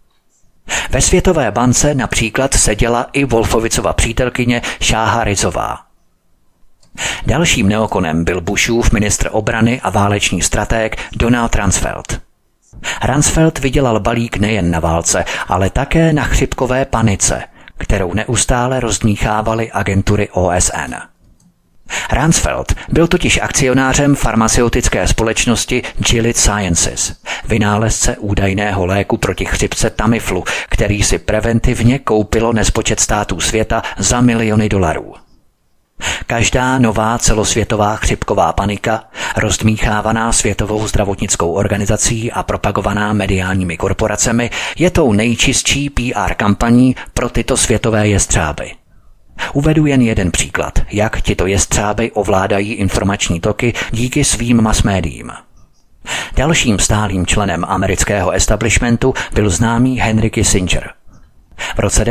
Ve Světové bance například seděla i Wolfowitzova přítelkyně Šáha Rizová. Dalším neokonem byl Bushův ministr obrany a válečný stratég Donald Rumsfeld. Rumsfeld vydělal balík nejen na válce, ale také na chřipkové panice, kterou neustále rozdmíchávaly agentury OSN. Rumsfeld byl totiž akcionářem farmaceutické společnosti Gilead Sciences, vynálezce údajného léku proti chřipce Tamiflu, který si preventivně koupilo nespočet států světa za miliony dolarů. Každá nová celosvětová chřipková panika, rozdmíchávaná Světovou zdravotnickou organizací a propagovaná mediálními korporacemi, je tou nejčistší PR kampaní pro tyto světové jestřáby. Uvedu jen jeden příklad, jak tito jestřáby ovládají informační toky díky svým masmédiím. Dalším stálým členem amerického establishmentu byl známý Henry Kissinger. V roce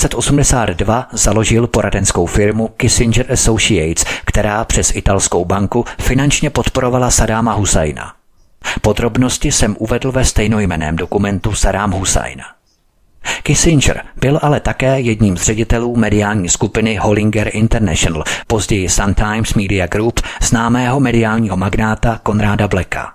1982 založil poradenskou firmu Kissinger Associates, která přes italskou banku finančně podporovala Saddáma Husajna. Podrobnosti jsem uvedl ve stejnojmenném dokumentu Saddam Husajn. Kissinger byl ale také jedním z ředitelů mediální skupiny Hollinger International, později Sun Times Media Group, známého mediálního magnáta Conrada Blacka.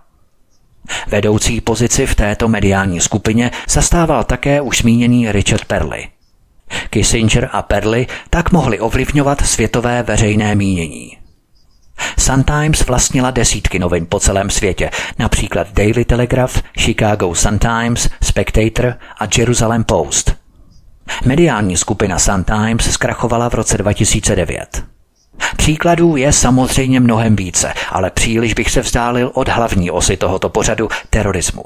Vedoucí pozici v této mediální skupině zastával také už zmíněný Richard Perley. Kissinger a Perley tak mohli ovlivňovat světové veřejné mínění. Sun Times vlastnila desítky novin po celém světě, například Daily Telegraph, Chicago Sun Times, Spectator a Jerusalem Post. Mediální skupina Sun Times zkrachovala v roce 2009. Příkladů je samozřejmě mnohem více, ale příliš bych se vzdálil od hlavní osy tohoto pořadu terorismu.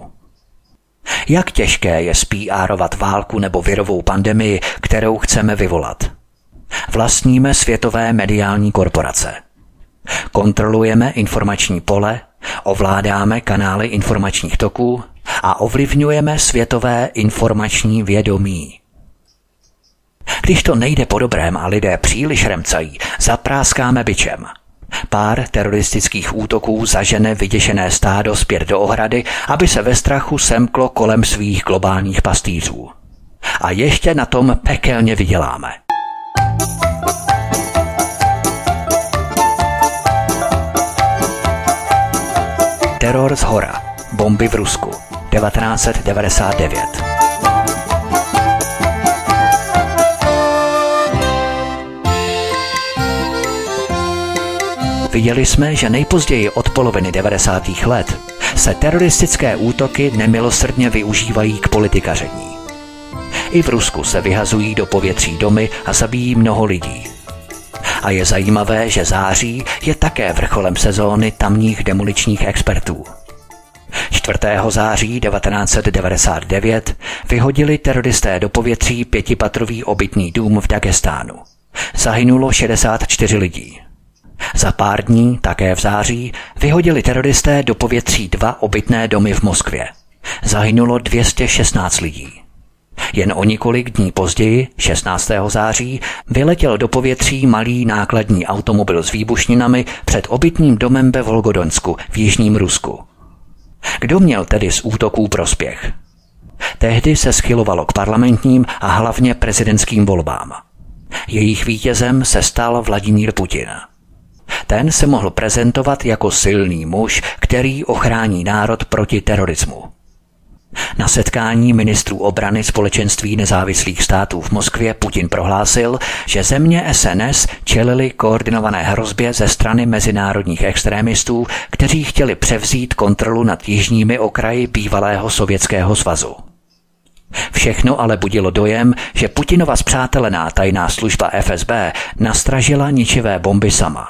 Jak těžké je spíárovat válku nebo virovou pandemii, kterou chceme vyvolat? Vlastníme světové mediální korporace. Kontrolujeme informační pole, ovládáme kanály informačních toků a ovlivňujeme světové informační vědomí. Když to nejde po dobrém a lidé příliš remcají, zapráskáme bičem. Pár teroristických útoků zažene vyděšené stádo zpět do ohrady, aby se ve strachu semklo kolem svých globálních pastýřů. A ještě na tom pekelně vyděláme. Teror shora. Bomby v Rusku. 1999. Viděli jsme, že nejpozději od poloviny 90. let se teroristické útoky nemilosrdně využívají k politikaření. I v Rusku se vyhazují do povětří domy a zabíjí mnoho lidí. A je zajímavé, že září je také vrcholem sezóny tamních demoličních expertů. 4. září 1999 vyhodili teroristé do povětří 5patrový obytný dům v Dagestánu. Zahynulo 64 lidí. Za pár dní, také v září, vyhodili teroristé do povětří 2 obytné domy v Moskvě. Zahynulo 216 lidí. Jen o několik dní později, 16. září, vyletěl do povětří malý nákladní automobil s výbušninami před obytným domem ve Volgodonsku v jižním Rusku. Kdo měl tedy z útoků prospěch? Tehdy se schylovalo k parlamentním a hlavně prezidentským volbám. Jejich vítězem se stal Vladimír Putin. Ten se mohl prezentovat jako silný muž, který ochrání národ proti terorismu. Na setkání ministrů obrany Společenství nezávislých států v Moskvě Putin prohlásil, že země SNS čelily koordinované hrozbě ze strany mezinárodních extrémistů, kteří chtěli převzít kontrolu nad jižními okraji bývalého Sovětského svazu. Všechno ale budilo dojem, že Putinova spřátelená tajná služba FSB nastražila ničivé bomby sama.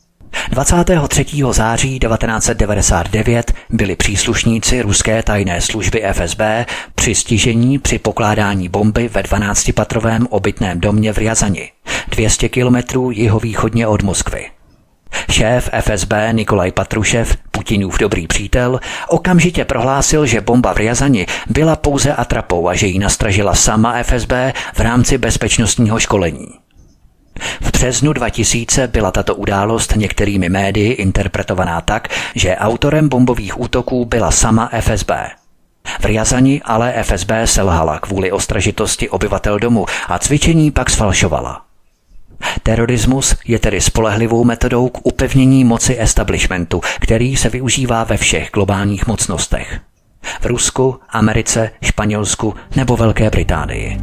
23. září 1999 byli příslušníci ruské tajné služby FSB přistižení při pokládání bomby ve 12patrovém obytném domě v Rjazani, 200 kilometrů jihovýchodně od Moskvy. Šéf FSB Nikolaj Patrušev, Putinův dobrý přítel, okamžitě prohlásil, že bomba v Rjazani byla pouze atrapou a že ji nastražila sama FSB v rámci bezpečnostního školení. V březnu 2000 byla tato událost některými médii interpretovaná tak, že autorem bombových útoků byla sama FSB. V Rjazani ale FSB selhala kvůli ostražitosti obyvatel domu a cvičení pak sfalšovala. Terorismus je tedy spolehlivou metodou k upevnění moci establishmentu, který se využívá ve všech globálních mocnostech. V Rusku, Americe, Španělsku nebo Velké Británii.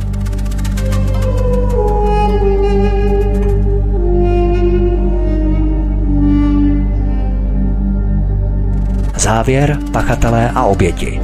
Závěr, pachatelé a oběti.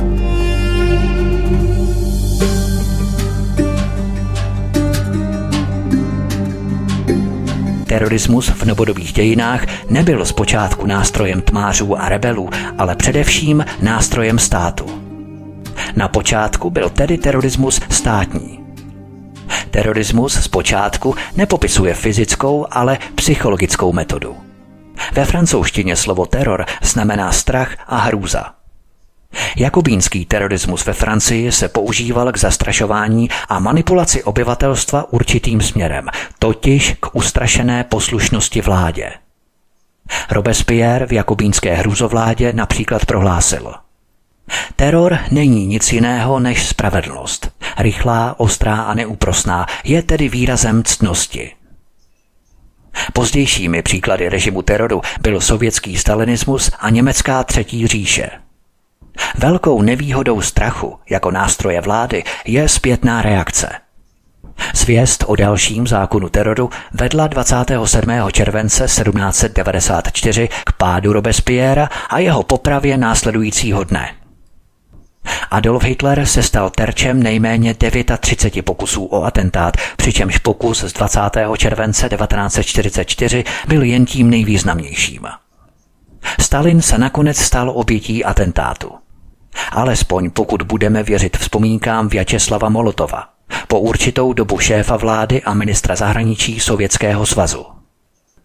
Terorismus v novodobých dějinách nebyl zpočátku nástrojem tmářů a rebelů, ale především nástrojem státu. Na počátku byl tedy terorismus státní. Terorismus zpočátku nepopisuje fyzickou, ale psychologickou metodu. Ve francouzštině slovo teror znamená strach a hrůza. Jakobínský terorismus ve Francii se používal k zastrašování a manipulaci obyvatelstva určitým směrem, totiž k ustrašené poslušnosti vládě. Robespierre v jakobínské hrůzovládě například prohlásil: teror není nic jiného než spravedlnost. Rychlá, ostrá a neúprosná, je tedy výrazem ctnosti. Pozdějšími příklady režimu teroru byl sovětský stalinismus a německá třetí říše. Velkou nevýhodou strachu jako nástroje vlády je zpětná reakce. Zvěst o dalším zákonu teroru vedla 27. července 1794 k pádu Robespierra a jeho popravě následujícího dne. Adolf Hitler se stal terčem nejméně 39 pokusů o atentát, přičemž pokus z 20. července 1944 byl jen tím nejvýznamnějším. Stalin se nakonec stal obětí atentátu. Alespoň pokud budeme věřit vzpomínkám Vjačeslava Molotova, po určitou dobu šéfa vlády a ministra zahraničí Sovětského svazu.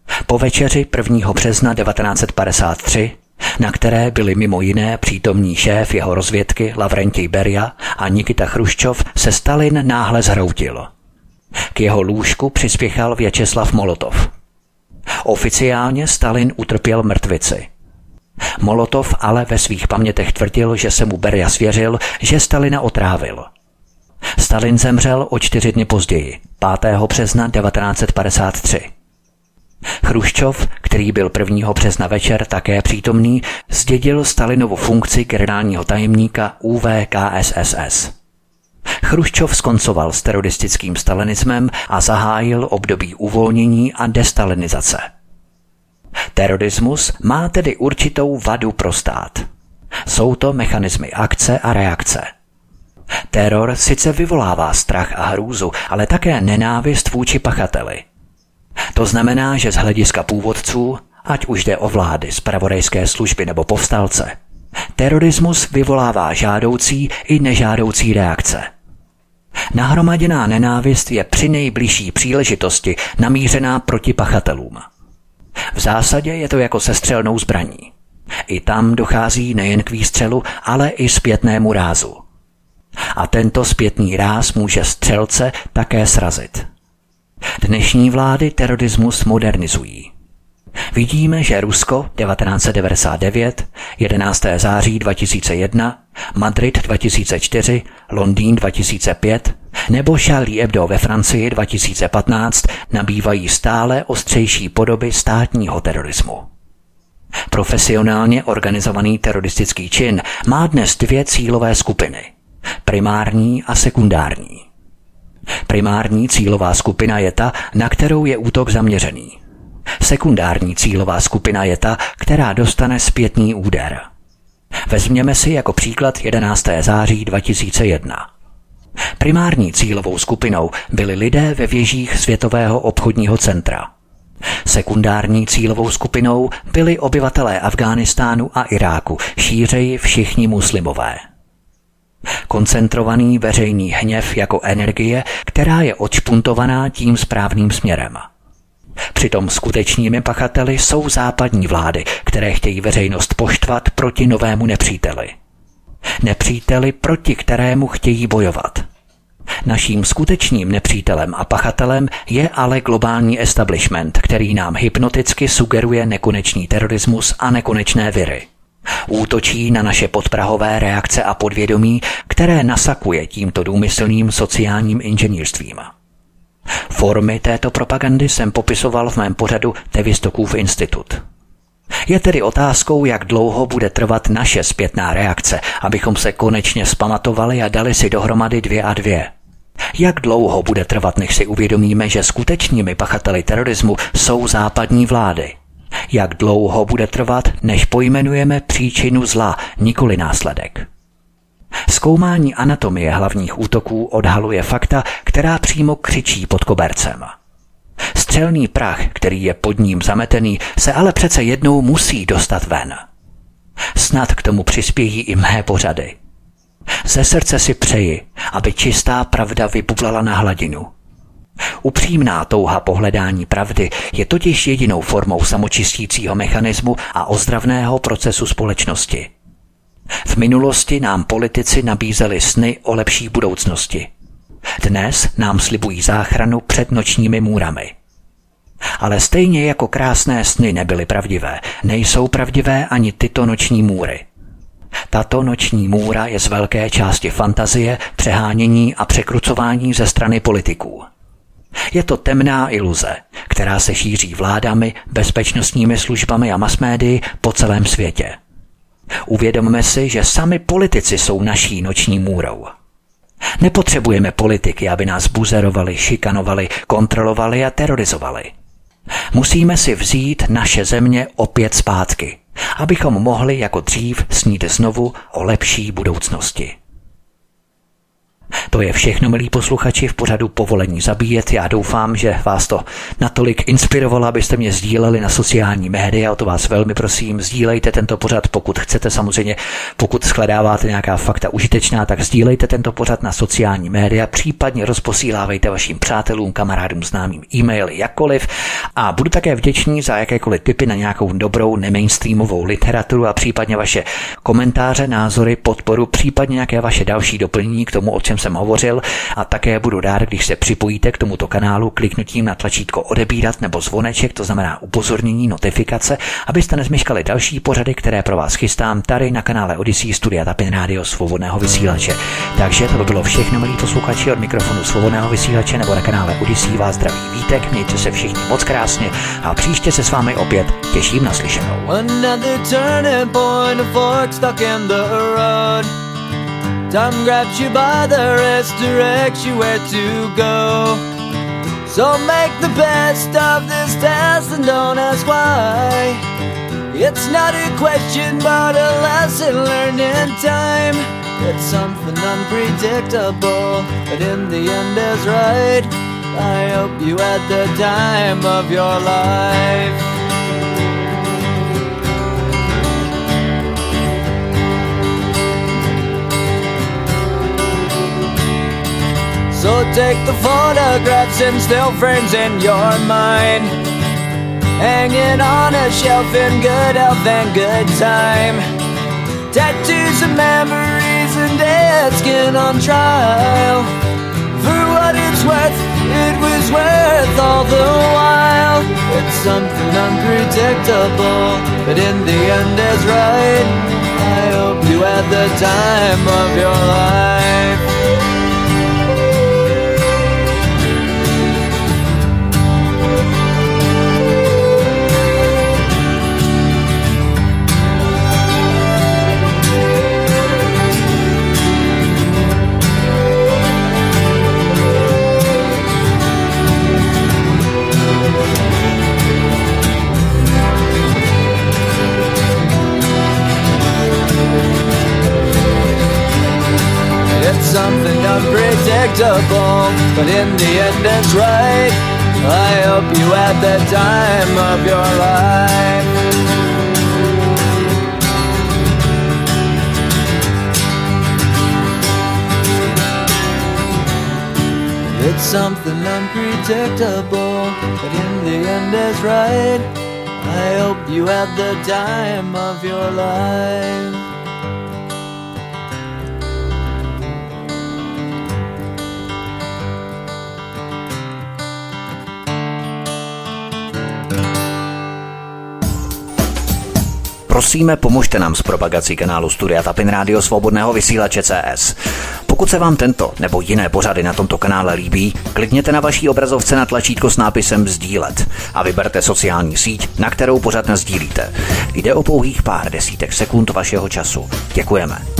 Po večeři 1. března 1953, na které byli mimo jiné přítomní šéf jeho rozvědky Lavrentij Beria a Nikita Chruščov, se Stalin náhle zhroutil. K jeho lůžku přispěchal Vjačeslav Molotov. Oficiálně Stalin utrpěl mrtvici. Molotov ale ve svých pamětech tvrdil, že se mu Beria svěřil, že Stalina otrávil. Stalin zemřel o 4 dny později, 5. března 1953. Chruščov, který byl 1. března večer také přítomný, zdědil Stalinovu funkci generálního tajemníka UVKSSS. Chruščov skoncoval s teroristickým stalinismem a zahájil období uvolnění a destalinizace. Terorismus má tedy určitou vadu pro stát. Jsou to mechanismy akce a reakce. Teror sice vyvolává strach a hrůzu, ale také nenávist vůči pachateli. To znamená, že z hlediska původců, ať už jde o vlády, zpravodajské služby nebo povstalce, terorismus vyvolává žádoucí i nežádoucí reakce. Nahromaděná nenávist je při nejbližší příležitosti namířená proti pachatelům. V zásadě je to jako se střelnou zbraní. I tam dochází nejen k výstřelu, ale i zpětnému rázu. A tento zpětný ráz může střelce také srazit. Dnešní vlády terorismus modernizují. Vidíme, že Rusko 1999, 11. září 2001, Madrid 2004, Londýn 2005 nebo Charlie Hebdo ve Francii 2015 nabývají stále ostřejší podoby státního terorismu. Profesionálně organizovaný teroristický čin má dnes 2 cílové skupiny – primární a sekundární. Primární cílová skupina je ta, na kterou je útok zaměřený. Sekundární cílová skupina je ta, která dostane zpětný úder. Vezměme si jako příklad 11. září 2001. Primární cílovou skupinou byli lidé ve věžích Světového obchodního centra. Sekundární cílovou skupinou byli obyvatelé Afghánistánu a Iráku, šířeji všichni muslimové. Koncentrovaný veřejný hněv jako energie, která je odšpuntovaná tím správným směrem. Přitom skutečnými pachateli jsou západní vlády, které chtějí veřejnost poštvat proti novému nepříteli. Nepříteli, proti kterému chtějí bojovat. Naším skutečným nepřítelem a pachatelem je ale globální establishment, který nám hypnoticky sugeruje nekonečný terorismus a nekonečné viry. Útočí na naše podprahové reakce a podvědomí, které nasakuje tímto důmyslným sociálním inženýrstvím. Formy této propagandy jsem popisoval v mém pořadu Tevistokův institut. Je tedy otázkou, jak dlouho bude trvat naše zpětná reakce, abychom se konečně zpamatovali a dali si dohromady 2 a 2. Jak dlouho bude trvat, než si uvědomíme, že skutečnými pachateli terorismu jsou západní vlády? Jak dlouho bude trvat, než pojmenujeme příčinu zla, nikoli následek? Zkoumání anatomie hlavních útoků odhaluje fakta, která přímo křičí pod kobercem. Střelný prach, který je pod ním zametený, se ale přece jednou musí dostat ven. Snad k tomu přispějí i mé pořady. Ze srdce si přeji, aby čistá pravda vybublala na hladinu. Upřímná touha po hledání pravdy je totiž jedinou formou samočistícího mechanismu a ozdravného procesu společnosti. V minulosti nám politici nabízeli sny o lepší budoucnosti. Dnes nám slibují záchranu před nočními můrami. Ale stejně jako krásné sny nebyly pravdivé, nejsou pravdivé ani tyto noční můry. Tato noční můra je z velké části fantazie, přehánění a překrucování ze strany politiků. Je to temná iluze, která se šíří vládami, bezpečnostními službami a masmédii po celém světě. Uvědomme si, že sami politici jsou naší noční můrou. Nepotřebujeme politiky, aby nás buzerovali, šikanovali, kontrolovali a terorizovali. Musíme si vzít naše země opět zpátky, abychom mohli jako dřív snít znovu o lepší budoucnosti. To je všechno, milí posluchači, v pořadu Povolení zabíjet. Já doufám, že vás to natolik inspirovalo, abyste mě sdíleli na sociální média. O to vás velmi prosím, sdílejte tento pořad, pokud chcete samozřejmě. Pokud shledáváte nějaká fakta užitečná, tak sdílejte tento pořad na sociální média, případně rozposílávejte vašim přátelům, kamarádům, známým e-maily, jakkoliv. A budu také vděčný za jakékoliv tipy na nějakou dobrou nemainstreamovou literaturu a případně vaše komentáře, názory, podporu, případně nějaké vaše další doplnění k tomu, o čem jsem hovořil, a také budu rád, když se připojíte k tomuto kanálu kliknutím na tlačítko odebírat nebo zvoneček, to znamená upozornění, notifikace, abyste nezmeškali další pořady, které pro vás chystám tady na kanále Odyssey Studia Tapin Rádio Svobodného vysílače. Takže to by bylo všechno, milí posluchači, od mikrofonu Svobodného vysílače nebo na kanále Odyssey vás zdraví Vítek, mějte se všichni moc krásně a příště se s vámi opět těším na slyšenou. Time grabs you by the wrist, directs you where to go. So make the best of this test and don't ask why. It's not a question but a lesson learned in time. It's something unpredictable, but in the end is right. I hope you had the time of your life. So take the photographs and still frames in your mind, hanging on a shelf in good health and good time. Tattoos of memories and dead skin on trial. For what it's worth, it was worth all the while. It's something unpredictable, but in the end is right. I hope you had the time of your life. Something unpredictable, but in the end it's right. I hope you had the time of your life. It's something unpredictable, but in the end it's right. I hope you had the time of your life. Prosíme, pomožte nám s propagací kanálu Studia Tapin Rádio Svobodného vysílače CS. Pokud se vám tento nebo jiné pořady na tomto kanále líbí, klikněte na vaší obrazovce na tlačítko s nápisem sdílet a vyberte sociální síť, na kterou pořad nasdílíte. Jde o pouhých pár desítek sekund vašeho času. Děkujeme.